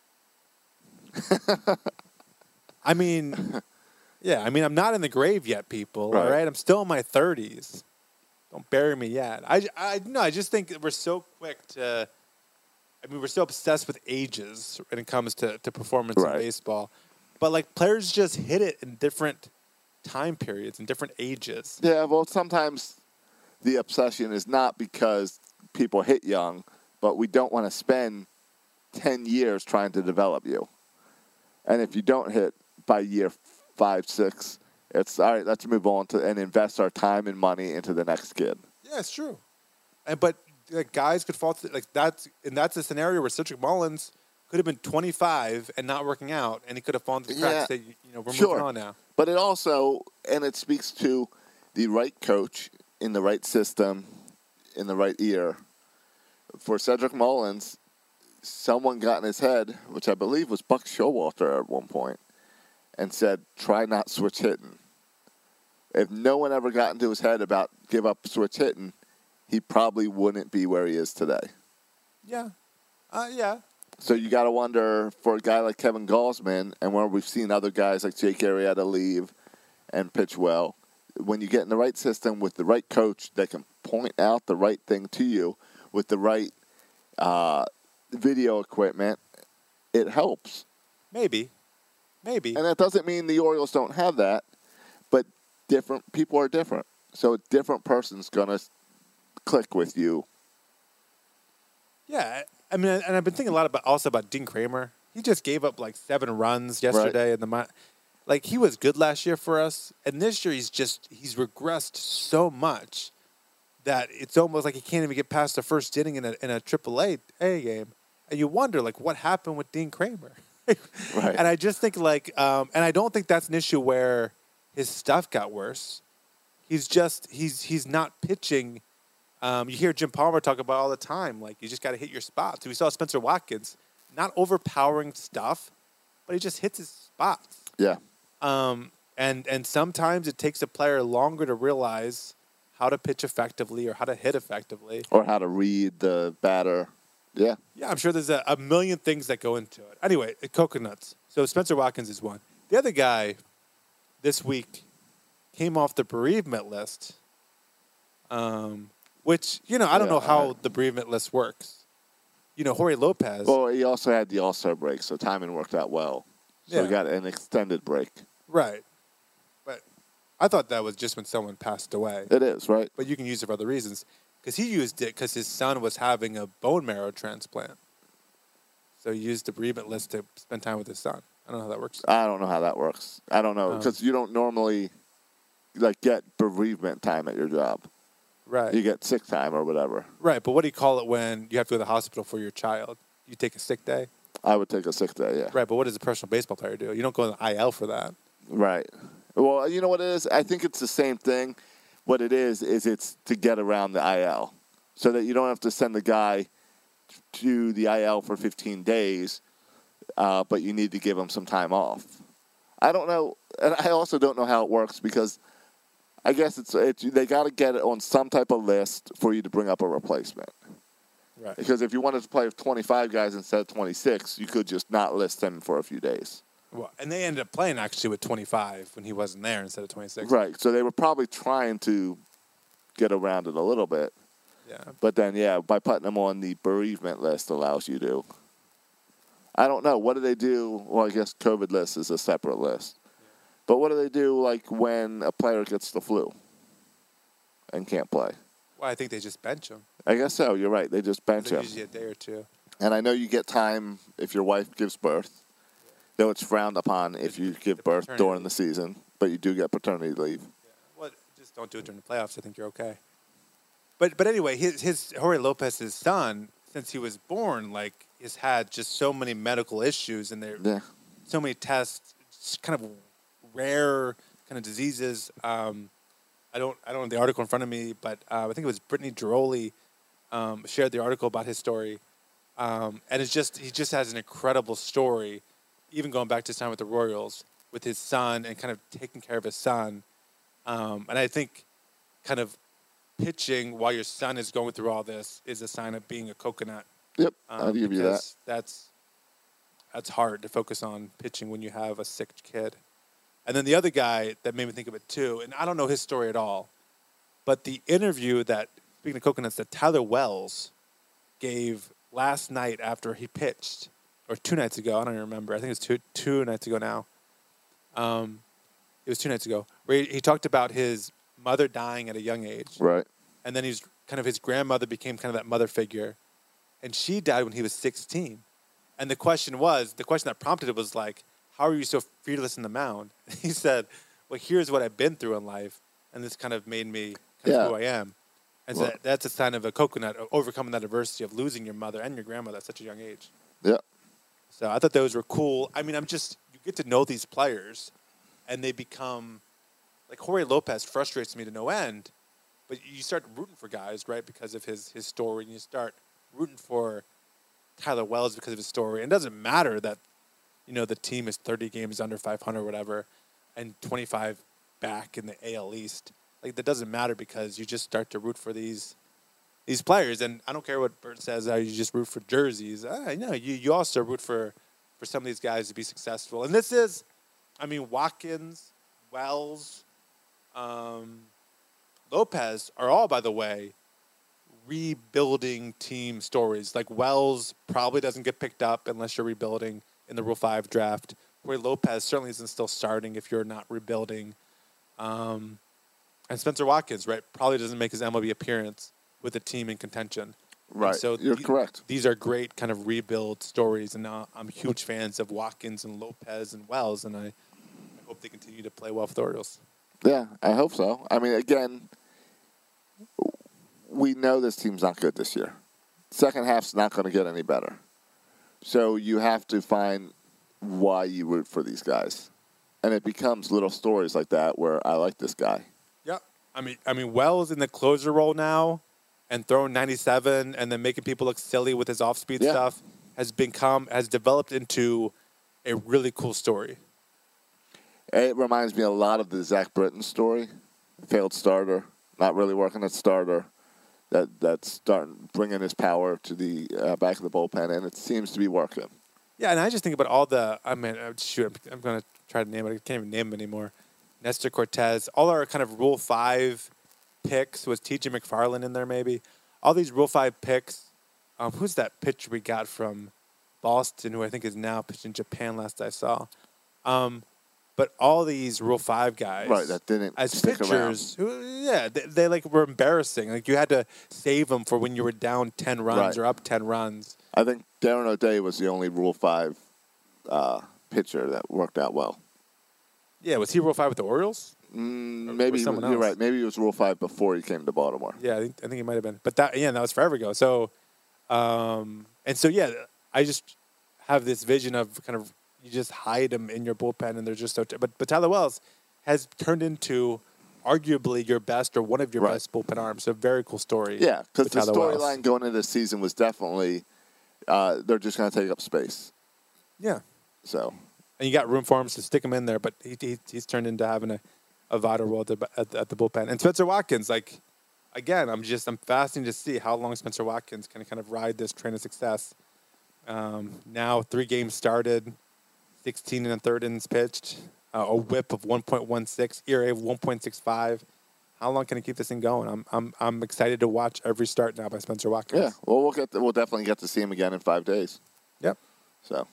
I mean, yeah. I mean, I'm not in the grave yet, people, Right. all right? I'm still in my 30s. Don't bury me yet. I just think we're so quick to – I mean, we're so obsessed with ages when it comes to performance in baseball. But, like, players just hit it in different – time periods and different ages. Yeah, well, sometimes the obsession is not because people hit young, but we don't want to spend 10 years trying to develop you. And if you don't hit by year 5, 6, it's all right, let's move on and invest our time and money into the next kid. Yeah, it's true. But like, guys could fall to, like, that's a scenario where Cedric Mullins could have been 25 and not working out, and he could have fallen through the cracks. Say, we're moving on now. But it speaks to the right coach in the right system, in the right ear. For Cedric Mullins, someone got in his head, which I believe was Buck Showalter at one point, and said, try not switch hitting. If no one ever got into his head about give up switch hitting, he probably wouldn't be where he is today. Yeah. Yeah. So you got to wonder, for a guy like Kevin Gausman, and where we've seen other guys like Jake Arrieta leave and pitch well, when you get in the right system with the right coach that can point out the right thing to you with the right video equipment, it helps. Maybe. And that doesn't mean the Orioles don't have that, but different people are different. So a different person's going to click with you. Yeah. I mean, and I've been thinking a lot about Dean Kramer. He just gave up like 7 runs yesterday in the like, he was good last year for us, and this year he's regressed so much that it's almost like he can't even get past the first inning in a AAA game, and you wonder, like, what happened with Dean Kramer? Right. And I just think, like, and I don't think that's an issue where his stuff got worse. He's not pitching. You hear Jim Palmer talk about all the time, like, you just got to hit your spots. We saw Spencer Watkins, not overpowering stuff, but he just hits his spots. Yeah. And sometimes it takes a player longer to realize how to pitch effectively or how to hit effectively. Or how to read the batter. Yeah. Yeah, I'm sure there's a million things that go into it. Anyway, coconuts. So Spencer Watkins is one. The other guy this week came off the bereavement list, which, I don't know how the bereavement list works. Jorge Lopez. Well, he also had the All-Star break, so timing worked out well. So he got an extended break. Right. But I thought that was just when someone passed away. It is, right? But you can use it for other reasons. Because he used it because his son was having a bone marrow transplant. So he used the bereavement list to spend time with his son. I don't know how that works. I don't know how that works. I don't know. Because you don't normally get bereavement time at your job. Right. You get sick time or whatever. Right. But what do you call it when you have to go to the hospital for your child? You take a sick day? I would take a sick day, yeah. Right. But what does a professional baseball player do? You don't go to the IL for that. Right. Well, you know what it is? I think it's the same thing. What it is it's to get around the IL so that you don't have to send the guy to the IL for 15 days, but you need to give him some time off. I don't know. And I also don't know how it works because I guess it's they got to get it on some type of list for you to bring up a replacement. Right. Because if you wanted to play with 25 guys instead of 26, you could just not list them for a few days. Well, and they ended up playing actually with 25 when he wasn't there instead of 26. Right. So they were probably trying to get around it a little bit. Yeah. But then, by putting them on the bereavement list allows you to. I don't know. What do they do? Well, I guess COVID list is a separate list. But what do they do, like, when a player gets the flu and can't play? Well, I think they just bench him. I guess so. You're right. They just bench him. Usually a day or two. And I know you get time if your wife gives birth, though it's frowned upon if you give birth paternity during leave. the season, but you do get paternity leave. Yeah. Well, just don't do it during the playoffs. I think you're okay. But anyway, his Jorge Lopez's son, since he was born, like, has had just so many medical issues, and there so many tests, just kind of rare kind of diseases. I don't have the article in front of me, but I think it was Brittany Giroli shared the article about his story, and he just has an incredible story, even going back to his time with the Royals with his son and kind of taking care of his son, and I think kind of pitching while your son is going through all this is a sign of being a coconut. Yep, I'll give you that. That's hard to focus on pitching when you have a sick kid. And then the other guy that made me think of it too, and I don't know his story at all, but the interview that, speaking of coconuts, that Tyler Wells gave last night after he pitched, or 2 nights ago, I don't even remember. I think it was two nights ago now. It was 2 nights ago, where he talked about his mother dying at a young age. Right. And then his grandmother became kind of that mother figure. And she died when he was 16. And the question that prompted it was like, how are you so fearless in the mound? He said, well, here's what I've been through in life, and this kind of made me kind of who I am. And so that's a sign of a coconut, of overcoming that adversity of losing your mother and your grandmother at such a young age. Yeah. So I thought those were cool. I mean, you get to know these players, and they become, like Jorge Lopez frustrates me to no end, but you start rooting for guys, right, because of his story, and you start rooting for Tyler Wells because of his story. And it doesn't matter that, the team is 30 games under 500 or whatever, and 25 back in the AL East. Like, that doesn't matter because you just start to root for these players. And I don't care what Bert says, you just root for jerseys. You also root for some of these guys to be successful. And this is, Watkins, Wells, Lopez are all, by the way, rebuilding team stories. Like, Wells probably doesn't get picked up unless you're rebuilding in the Rule 5 draft, where Lopez certainly isn't still starting if you're not rebuilding. And Spencer Watkins, right, probably doesn't make his MLB appearance with a team in contention. Right, so you're correct. These are great kind of rebuild stories, and I'm huge fans of Watkins and Lopez and Wells, and I hope they continue to play well for the Orioles. Yeah, I hope so. Again, we know this team's not good this year. Second half's not going to get any better. So you have to find why you root for these guys. And it becomes little stories like that where I like this guy. Yeah. Wells in the closer role now and throwing 97 and then making people look silly with his off-speed stuff has developed into a really cool story. It reminds me a lot of the Zach Britton story. Failed starter, not really working at starter. That's starting bringing his power to the back of the bullpen, and it seems to be working. Yeah, and I just think about all the. I'm going to try to name it. I can't even name them anymore. Nestor Cortez, all our kind of Rule 5 picks. Was T.J. McFarland in there maybe? All these Rule 5 picks. Who's that pitcher we got from Boston, who I think is now pitching in Japan? Last I saw. But all these Rule 5 guys, right, that didn't as stick pitchers, around. they like were embarrassing. Like, you had to save them for when you were down 10 runs or up 10 runs. I think Darren O'Day was the only Rule 5 pitcher that worked out well. Yeah, was he Rule 5 with the Orioles? Maybe you're right. Maybe he was Rule 5 before he came to Baltimore. Yeah, I think he might have been. But that was forever ago. So, I just have this vision of kind of. You just hide them in your bullpen, and they're just so. But Tyler Wells has turned into arguably your best or one of your best bullpen arms. So, very cool story. Yeah, because the storyline going into this season was definitely they're just going to take up space. Yeah. So. And you got room for him to stick him in there, but he's turned into having a vital role at the bullpen. And Spencer Watkins, like, again, I'm fascinated to see how long Spencer Watkins can kind of ride this train of success. Now 3 games started, 16 and a third innings pitched, a WHIP of 1.16, ERA of 1.65. How long can he keep this thing going? I'm excited to watch every start now by Spencer Watkins. Yeah, well, we'll definitely get to see him again in 5 days. Yep. So,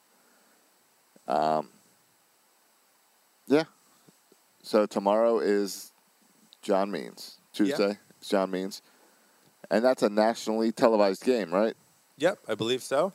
yeah. So tomorrow is John Means. Tuesday is John Means. And that's a nationally televised game, right? Yep, I believe so.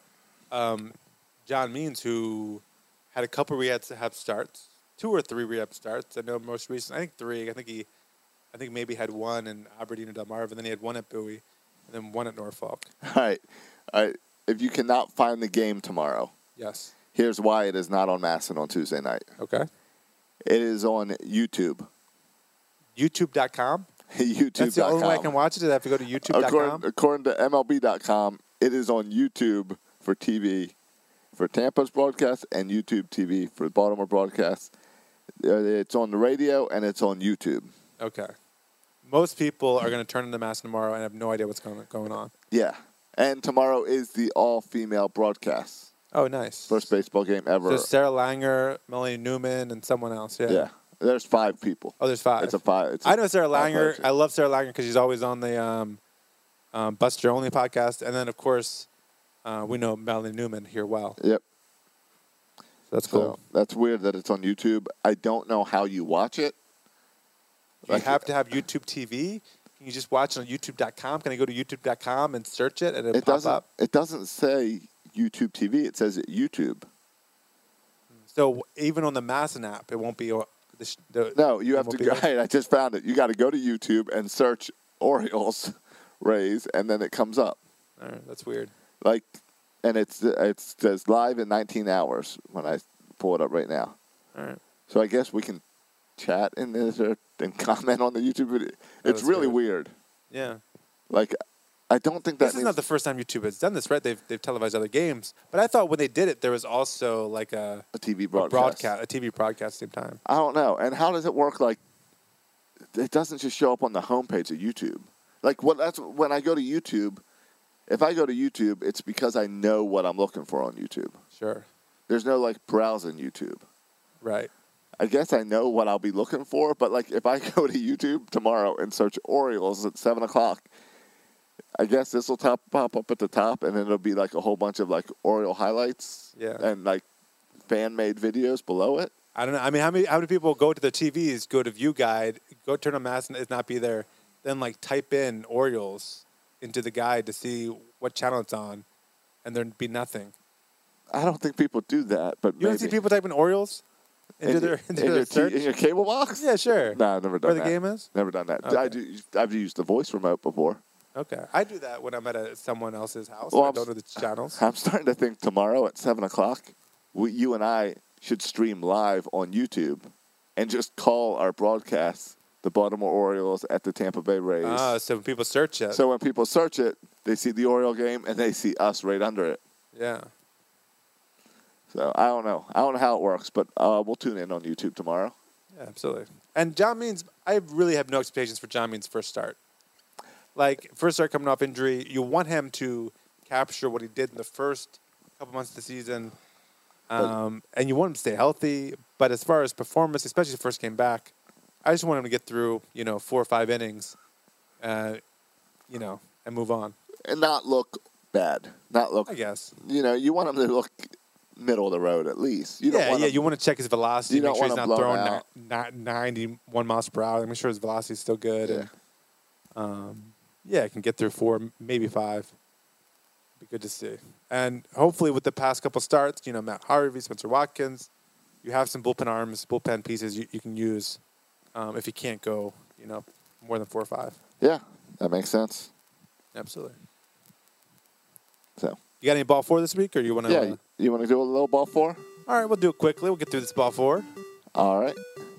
John Means, who had a couple rehab starts, 2 or 3 rehab starts. I know most recent, I think 3. I think maybe had 1 in Aberdeen and Delmarva, and then he had 1 at Bowie, and then 1 at Norfolk. All right. If you cannot find the game tomorrow, Yes. here's why it is not on Masson on Tuesday night. Okay. It is on YouTube. YouTube.com? YouTube.com. That's the only way I can watch it. I have to go to YouTube.com? According to MLB.com, it is on YouTube for TV for Tampa's broadcast and YouTube TV for Baltimore broadcast. It's on the radio and it's on YouTube. Okay. Most people are going to turn into Mass tomorrow and have no idea what's going on. Yeah. And tomorrow is the all-female broadcast. Oh, nice. First baseball game ever. So Sarah Langer, Melanie Newman, and someone else. Yeah. Yeah. There's 5 people. Oh, there's 5. It's a 5. I know Sarah Langer. I love Sarah Langer because she's always on the Buster Only podcast. And then, of course, we know Melanie Newman here well. Yep. So that's cool. So that's weird that it's on YouTube. I don't know how you watch it. You have to have YouTube TV. Can you just watch it on YouTube.com? Can I go to YouTube.com and search it and it pop up? It doesn't say YouTube TV. It says YouTube. So even on the Masson app, it won't be. No, you have to go. Right, I just found it. You got to go to YouTube and search Orioles, Rays, and then it comes up. All right, that's weird. And it says live in 19 hours when I pull it up right now. All right. So I guess we can chat in this and comment on the YouTube video. It's really weird. Yeah. I don't think that this is not the first time YouTube has done this, right? They've televised other games, but I thought when they did it, there was also like a TV broadcast, a TV broadcast at the same time. I don't know. And how does it work? It doesn't just show up on the homepage of YouTube. That's when I go to YouTube. If I go to YouTube, it's because I know what I'm looking for on YouTube. Sure. There's no browsing YouTube. Right. I guess I know what I'll be looking for, but if I go to YouTube tomorrow and search Orioles at 7:00, I guess this will pop up at the top, and then it'll be a whole bunch of Oriole highlights, and fan-made videos below it. I don't know. I mean, how many people go to the TVs, go to View Guide, go turn on Mass and it not be there, then type in Orioles into the guide to see what channel it's on, and there'd be nothing. I don't think people do that, but you don't see people type in Orioles into their search? In your cable box? Yeah, sure. No, I've never done that. Where the game is? Never done that. Okay. I've used the voice remote before. Okay. I do that when I'm at someone else's house. Well, I don't know the channels. I'm starting to think tomorrow at 7:00, you and I should stream live on YouTube and just call our broadcast the Baltimore Orioles at the Tampa Bay Rays. So when people search it. So when people search it, they see the Oriole game and they see us right under it. Yeah. So I don't know. I don't know how it works, but we'll tune in on YouTube tomorrow. Yeah, absolutely. And John Means, I really have no expectations for John Means' first start. First start coming off injury, you want him to capture what he did in the first couple months of the season, and you want him to stay healthy. But as far as performance, especially the first game back, I just want him to get through, 4 or 5 innings, and move on. And not look bad. Not look. I guess. You want him to look middle of the road at least. You want to check his velocity, make sure he's not throwing 91 miles per hour. Make sure his velocity is still good. Yeah. And I can get through 4, maybe 5. Be good to see. And hopefully with the past couple starts, Matt Harvey, Spencer Watkins, you have some bullpen arms, bullpen pieces you can use if you can't go, more than 4 or 5. Yeah, that makes sense. Absolutely. So. You got any ball 4 this week, or you want to? Yeah, you want to do a little ball 4? All right, we'll do it quickly. We'll get through this ball 4. All right.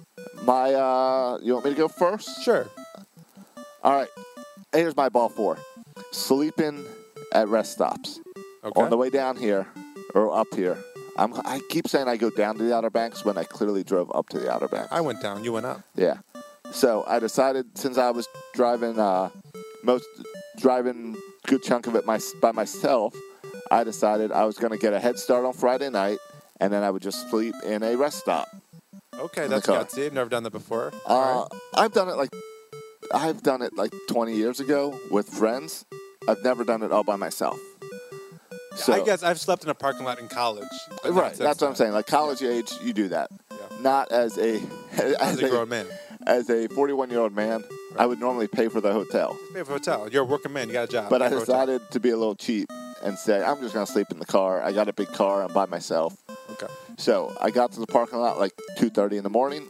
You want me to go first? Sure. All right. Here's my ball 4. Sleeping at rest stops. Okay. On the way down here, or up here, I keep saying I go down to the Outer Banks when I clearly drove up to the Outer Banks. I went down. You went up. Yeah. So I decided, since I was driving driving a good chunk of it by myself, I decided I was going to get a head start on Friday night, and then I would just sleep in a rest stop. Okay, that's gutsy. I've never done that before. I've done it like 20 years ago with friends. I've never done it all by myself. So, I guess I've slept in a parking lot in college. Right, that's what I'm saying. Like college age, you do that. Yeah. Not as a grown man. As a 41-year-old man, right. I would normally pay for the hotel. Pay for a hotel. You're a working man. You got a job. But I decided to be a little cheap and say, I'm just going to sleep in the car. I got a big car. I'm by myself. Okay. So I got to the parking lot like 2:30 in the morning.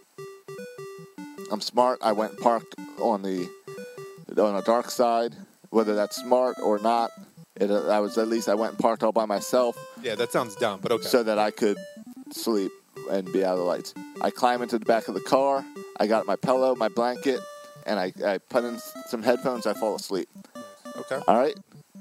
I'm smart. I went and parked on the dark side. Whether that's smart or not, I went and parked all by myself. Yeah, that sounds dumb, but okay. So that I could sleep and be out of the lights. I climb into the back of the car. I got my pillow, my blanket, and I put in some headphones. I fall asleep. Okay. All right.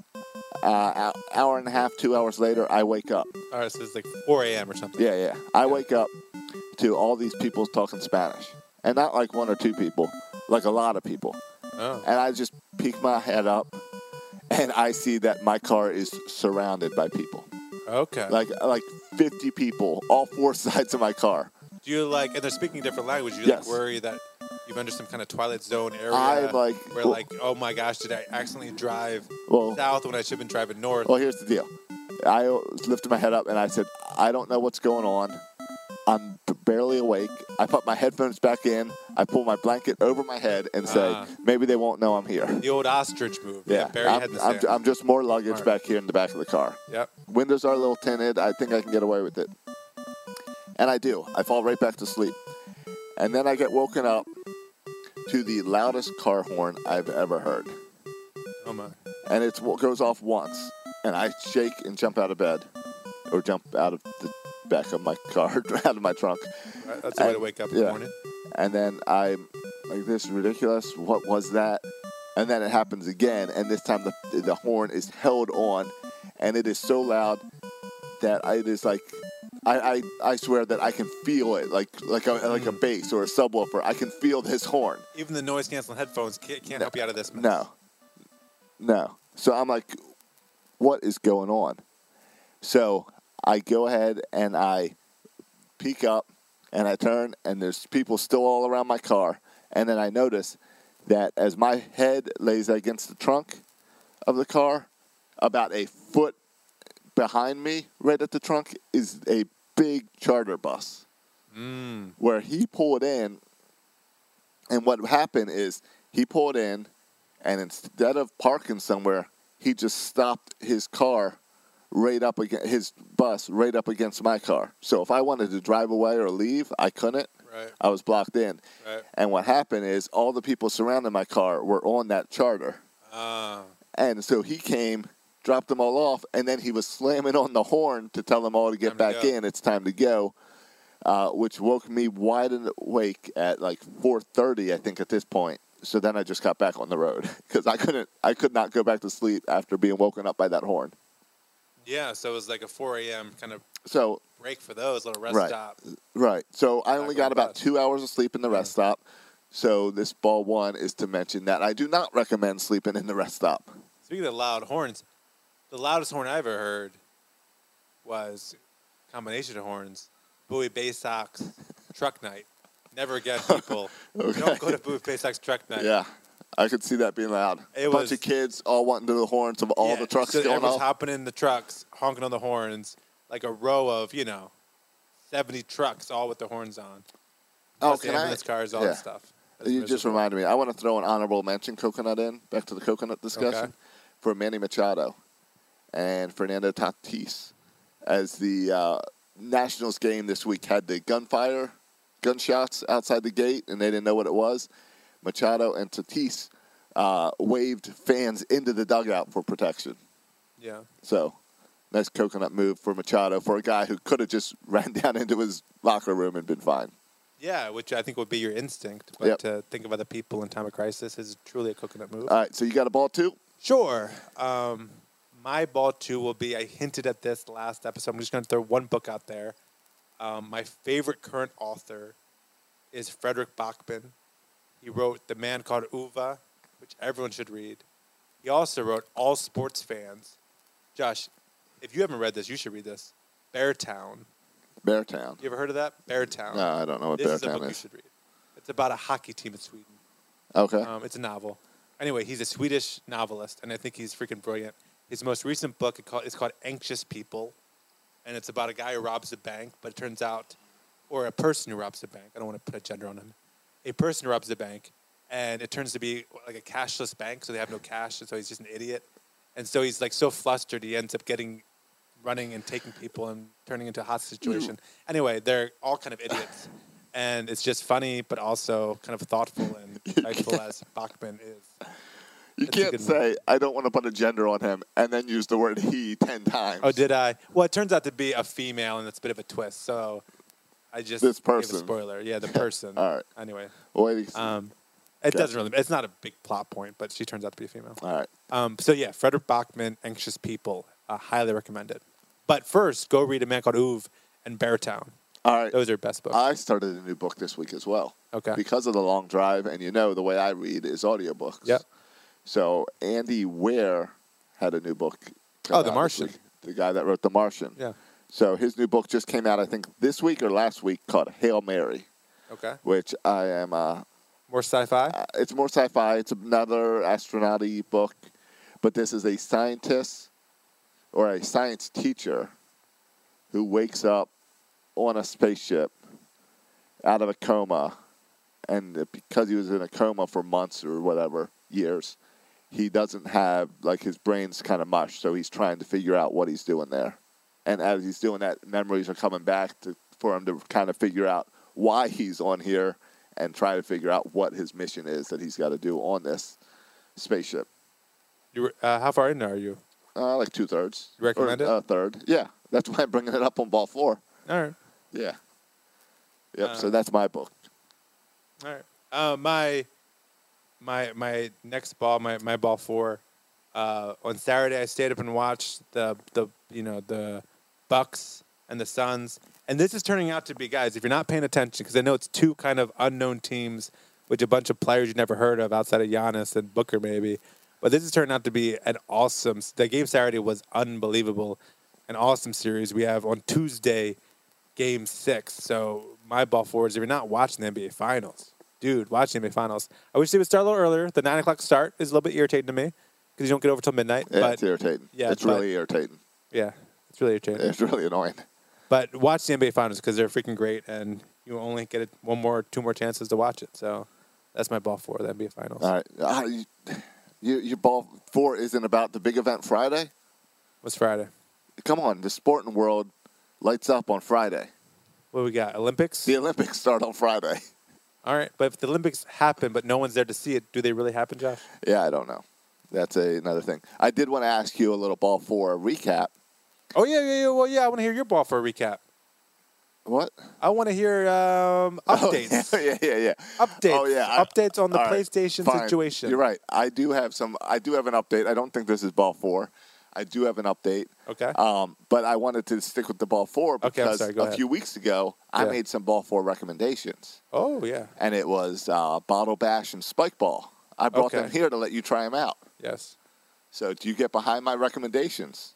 Hour and a half, 2 hours later, I wake up. All right, so it's like 4 a.m. or something. Yeah. I wake up to all these people talking Spanish. And not like one or two people, like a lot of people. Oh. And I just peek my head up, and I see that my car is surrounded by people. Okay. Like 50 people, all four sides of my car. Do you and they're speaking different language, do you Yes. worry that you've entered some kind of Twilight Zone area oh my gosh, did I accidentally drive south when I should have been driving north? Well, here's the deal. I lifted my head up, and I said, I don't know what's going on. I'm barely awake. I put my headphones back in. I pull my blanket over my head and say, maybe they won't know I'm here. The old ostrich move. Yeah. Bury your head in the sand. I'm just more luggage back here in the back of the car. Yep. Windows are a little tinted. I think I can get away with it. And I do. I fall right back to sleep. And then I get woken up to the loudest car horn I've ever heard. Oh, my. And it goes off once. And I shake and jump out of bed. Or jump out of the back of my car, out of my trunk. Right, that's the way to wake up in the morning. And then I'm like, this is ridiculous. What was that? And then it happens again, and this time the horn is held on, and it is so loud that it is like I swear that I can feel it like a bass or a subwoofer. I can feel this horn. Even the noise canceling headphones can't help you out of this mess. No. So I'm like, what is going on? So I go ahead and I peek up and I turn, and there's people still all around my car. And then I notice that as my head lays against the trunk of the car, about a foot behind me, right at the trunk, is a big charter bus where he pulled in. And what happened is he pulled in, and instead of parking somewhere, he just stopped his car his bus right up against my car. So if I wanted to drive away or leave, I couldn't. Right. I was blocked in. Right. And what happened is all the people surrounding my car were on that charter. And so he came, dropped them all off, and then he was slamming on the horn to tell them all to get back in. It's time to go, which woke me wide awake at like 4:30, I think, at this point. So then I just got back on the road because I could not go back to sleep after being woken up by that horn. Yeah, so it was like a 4 a.m. kind of break for those, little rest stop. Right. So I only got about 2 hours of sleep in the rest stop. So this ball one is to mention that I do not recommend sleeping in the rest stop. Speaking of loud horns, the loudest horn I ever heard was a combination of horns, Bowie Bay Sox truck night. Never again, people. Okay. Don't go to Bowie Bay Sox truck night. Yeah. I could see that being loud. A bunch of kids all wanting to do the horns of all the trucks going everyone's off. hopping in the trucks, honking on the horns, like a row of, 70 trucks, all with the horns on. Plus the ambulance cars, all that stuff. You just reminded me. I want to throw an honorable mention coconut in, back to the coconut discussion, for Manny Machado and Fernando Tatis. As the Nationals game this week had the gunshots outside the gate, and they didn't know what it was. Machado and Tatis waved fans into the dugout for protection. Yeah. So, nice coconut move for Machado, for a guy who could have just ran down into his locker room and been fine. Yeah, which I think would be your instinct. But to think of other people in time of crisis is truly a coconut move. All right, so you got a ball too? Sure. my ball 2 will be, I hinted at this last episode. I'm just going to throw one book out there. My favorite current author is Frederick Bachman. He wrote The Man Called Uwe, which everyone should read. He also wrote All Sports Fans. Josh, if you haven't read this, you should read this. Beartown. Beartown. You ever heard of that? Beartown. No, I don't know what This is a Beartown book you is. should read. It's about a hockey team in Sweden. Okay. It's a novel. Anyway, he's a Swedish novelist, and I think he's freaking brilliant. His most recent book is called Anxious People, and it's about a guy who robs a bank, but it turns out, or a person who robs a bank. I don't want to put a gender on him. A person who robs a bank, and it turns to be like a cashless bank, so they have no cash, and so he's just an idiot. And so he's like so flustered, he ends up running and taking people and turning into a hostage situation. Anyway, they're all kind of idiots. And it's just funny, but also kind of thoughtful and insightful as Bachman is. You It's a can't good say, I don't want to put a gender on him, and then use the word he 10 times. Oh, did I? Well, it turns out to be a female, and it's a bit of a twist. So I just This gave person. a spoiler. Yeah, the person. All right. Anyway, Wait, it doesn't really. It's not a big plot point, but she turns out to be a female. all right. So yeah, Frederick Bachman, Anxious People, highly recommended. But first, go read A Man Called Uwe and Beartown. All right. Those are best books. I started a new book this week as well. Okay. Because of the long drive, and the way I read is audiobooks. Yep. So Andy Weir had a new book. come Oh, The out this Martian. week. The guy that wrote The Martian. Yeah. So his new book just came out, I think, this week or last week, called Hail Mary, Okay. which I am. More sci-fi. It's more sci-fi. It's another astronaut-y book, but this is a scientist or a science teacher who wakes up on a spaceship out of a coma, and because he was in a coma for months or whatever, years, he doesn't have, like, his brain's kind of mush, so he's trying to figure out what he's doing there. And as he's doing that, memories are coming back for him to kind of figure out why he's on here and try to figure out what his mission is that he's got to do on this spaceship. How far in are you? Like 2/3. You recommend it? A third. Yeah. That's why I'm bringing it up on Ball 4. All right. Yeah. Yep. So that's my book. All right. My next ball, my ball 4. On Saturday, I stayed up and watched the Bucks and the Suns, and this is turning out to be, guys, if you're not paying attention, because I know it's two kind of unknown teams with a bunch of players you've never heard of outside of Giannis and Booker maybe, but this is turning out to be an awesome. The game Saturday was unbelievable, an awesome series. We have on Tuesday, Game 6. So my ball 4 is if you're not watching the NBA Finals, dude, watch the NBA Finals. I wish they would start a little earlier. The 9 o'clock start is a little bit irritating to me because you don't get over till midnight. Yeah, but it's irritating. yeah, it's really irritating. yeah, it's really irritating. It's really annoying. But watch the NBA Finals because they're freaking great, and you only get it two more chances to watch it. So that's my ball 4, the NBA Finals. All right. Your ball 4 isn't about the big event Friday? What's Friday? Come on. The sporting world lights up on Friday. What do we got? Olympics? The Olympics start on Friday. All right. But if the Olympics happen, but no one's there to see it, do they really happen, Josh? Yeah, I don't know. That's another thing. I did want to ask you a little ball 4 recap. Oh, yeah. Well, yeah, I want to hear your ball for a recap. What? I want to hear updates. Oh, yeah. Updates. Oh, yeah. Updates on the All right, PlayStation fine. situation. You're right. I do have an update. I don't think this is ball 4. I do have an update. Okay. But I wanted to stick with the ball 4 Okay, I'm because sorry, go a ahead. few weeks ago I Yeah. made some ball 4 recommendations, Oh, yeah. and it was Bottle Bash and Spike Ball. I brought Okay. them here to let you try them out. Yes. So do you get behind my recommendations?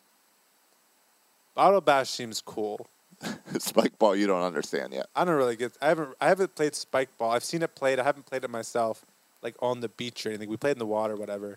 Bottle Bash seems cool. Spike Ball, you don't understand yet. I don't really get. I haven't played Spike Ball. I've seen it played. I haven't played it myself, like on the beach or anything. We played in the water, whatever.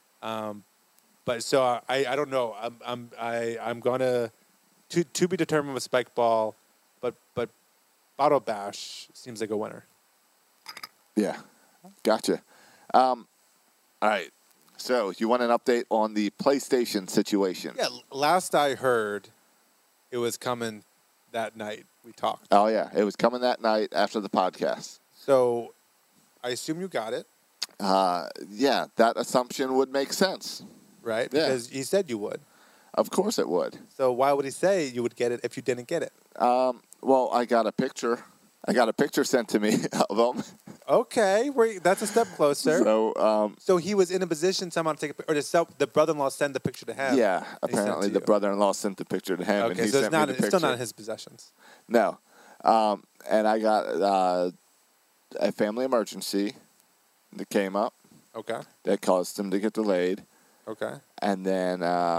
But so I don't know. I'm gonna to be determined with Spike Ball, but Bottle Bash seems like a winner. Yeah, gotcha. All right. So you want an update on the PlayStation situation? Yeah. Last I heard, it was coming that night. We talked. Oh yeah, it was coming that night after the podcast. So I assume you got it, Yeah, that assumption would make sense. right? Yeah. Because he said you would. Of course it would. So why would he say you would get it if you didn't get it? Well, I got a picture. I got a picture sent to me of them. Okay, that's a step closer. So, He was in a position somehow to take a picture, or the brother-in-law send the picture to him. yeah, and he sent apparently to the you. brother-in-law sent the picture to him, and Okay, he so sent me the it's still picture. not in his possessions. No. And I got a family emergency that came up Okay. that caused him to get delayed. Okay. And then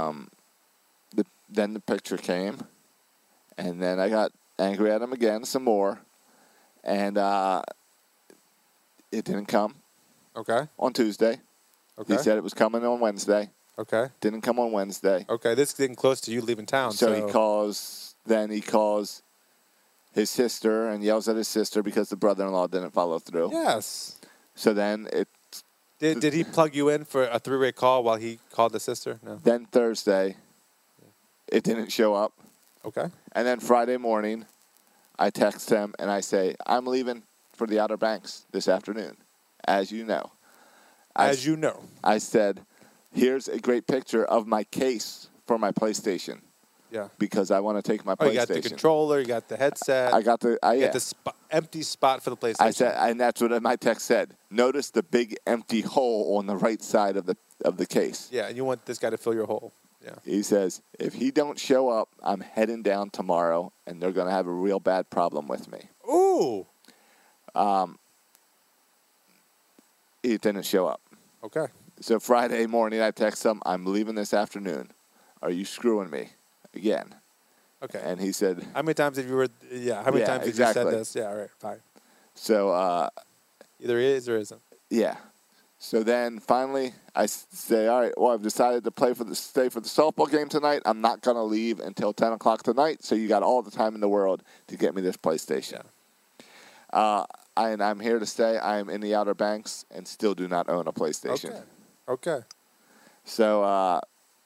the picture came, and then I got angry at him again some more, and it didn't come Okay. on Tuesday. Okay. He said it was coming on Wednesday. Okay. Didn't come on Wednesday. Okay. This is getting close to you leaving town. So he calls his sister and yells at his sister because the brother-in-law didn't follow through. Yes. So then Did he plug you in for a three-way call while he called the sister? No. Then Thursday, it didn't show up. Okay. And then Friday morning, I text him and I say, I'm leaving for the Outer Banks this afternoon, as you know. As you know. I said, here's a great picture of my case for my PlayStation. Yeah. Because I want to take my Oh, PlayStation. you got the controller, you got the headset. I got the empty spot for the PlayStation. I said, and that's what my text said. Notice the big empty hole on the right side of the case. Yeah, and you want this guy to fill your hole. Yeah. He says, if he don't show up, I'm heading down tomorrow, and they're going to have a real bad problem with me. Ooh. He didn't show up. Okay. So Friday morning, I text him, I'm leaving this afternoon. Are you screwing me again? Okay. And he said, how many times have you were? Yeah. How many times have you said this? Yeah. All right. Fine. So Either he is or isn't. yeah. So then finally, I say, all right, well, I've decided to stay for the softball game tonight. I'm not going to leave until 10 o'clock tonight, so you got all the time in the world to get me this PlayStation. Yeah. And I'm here to stay. I am in the Outer Banks and still do not own a PlayStation. Okay. So,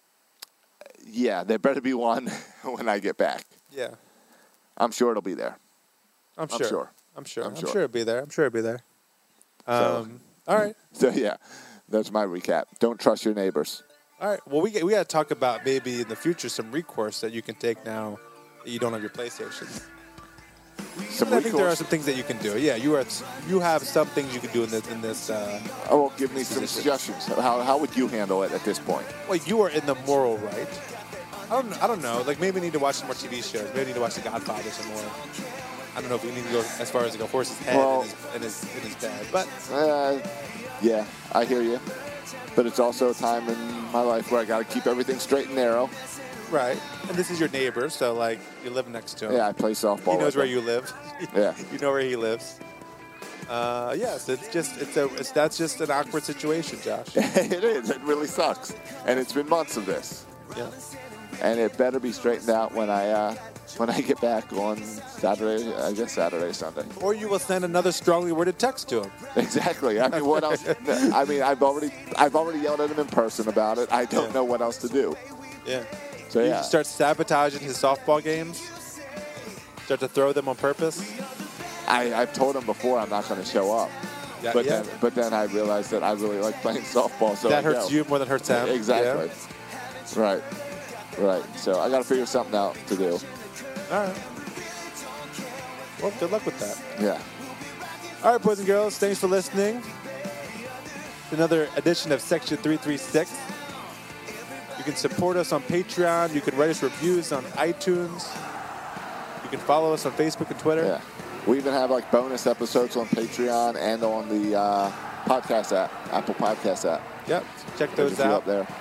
yeah, there better be one when I get back. Yeah. I'm sure it'll be there. I'm sure. I'm I'm sure. sure it'll be there. I'm sure it'll be there. All right. So, yeah, that's my recap. Don't trust your neighbors. All right. Well, we got to talk about maybe in the future some recourse that you can take now that you don't have your PlayStation. I think there are some things that you can do. Yeah, you have some things you can do in this. Well, give me some suggestions. How would you handle it at this point? Well, you are in the moral right. I don't know. Like maybe we need to watch some more TV shows. Maybe we need to watch The Godfather some more. I don't know if we need to go as far as to go horse's head in his bed, but yeah, I hear you. But it's also a time in my life where I got to keep everything straight and narrow. Right. And this is your neighbor, so like you live next to him. Yeah, I play softball. He knows where him. you live. Yeah. You know where he lives. Yes, that's just an awkward situation, Josh. It is. It really sucks. And it's been months of this. Yeah. And it better be straightened out when I get back on Saturday, I guess Saturday, Sunday. Or you will send another strongly worded text to him. Exactly. I mean, what else? I mean, I've already yelled at him in person about it. I don't know what else to do. Yeah. So You yeah. start sabotaging his softball games. Start to throw them on purpose. I've told him before I'm not going to show up. Yeah, But then I realized that I really like playing softball. So that I hurts go. you more than hurts him. Exactly. Yeah. Right. So I got to figure something out to do. All right. Well, good luck with that. Yeah. All right, boys and girls, thanks for listening to another edition of Section 336. You can support us on Patreon. You can write us reviews on iTunes. You can follow us on Facebook and Twitter. Yeah. We even have like bonus episodes on Patreon and on the podcast app, Apple Podcast app. Yep. Check There's those a few out. up there.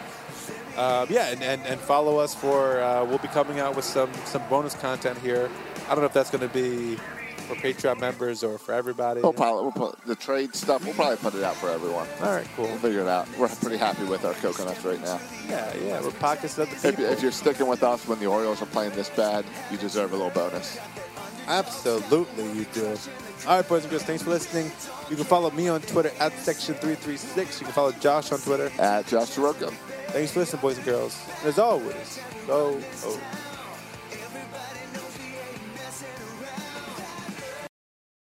And follow us for we'll be coming out with some bonus content here. I don't know if that's going to be for Patreon members or for everybody. We'll put the trade stuff. We'll probably put it out for everyone. All right, cool. We'll figure it out. We're pretty happy with our coconuts right now. Yeah, we're pockets of the people. If you're sticking with us when the Orioles are playing this bad, you deserve a little bonus. Absolutely, you do. All right, boys and girls, thanks for listening. You can follow me on Twitter at Section336. You can follow Josh on Twitter. At Josh Soroka. Thanks for listening, boys and girls. And as always, go.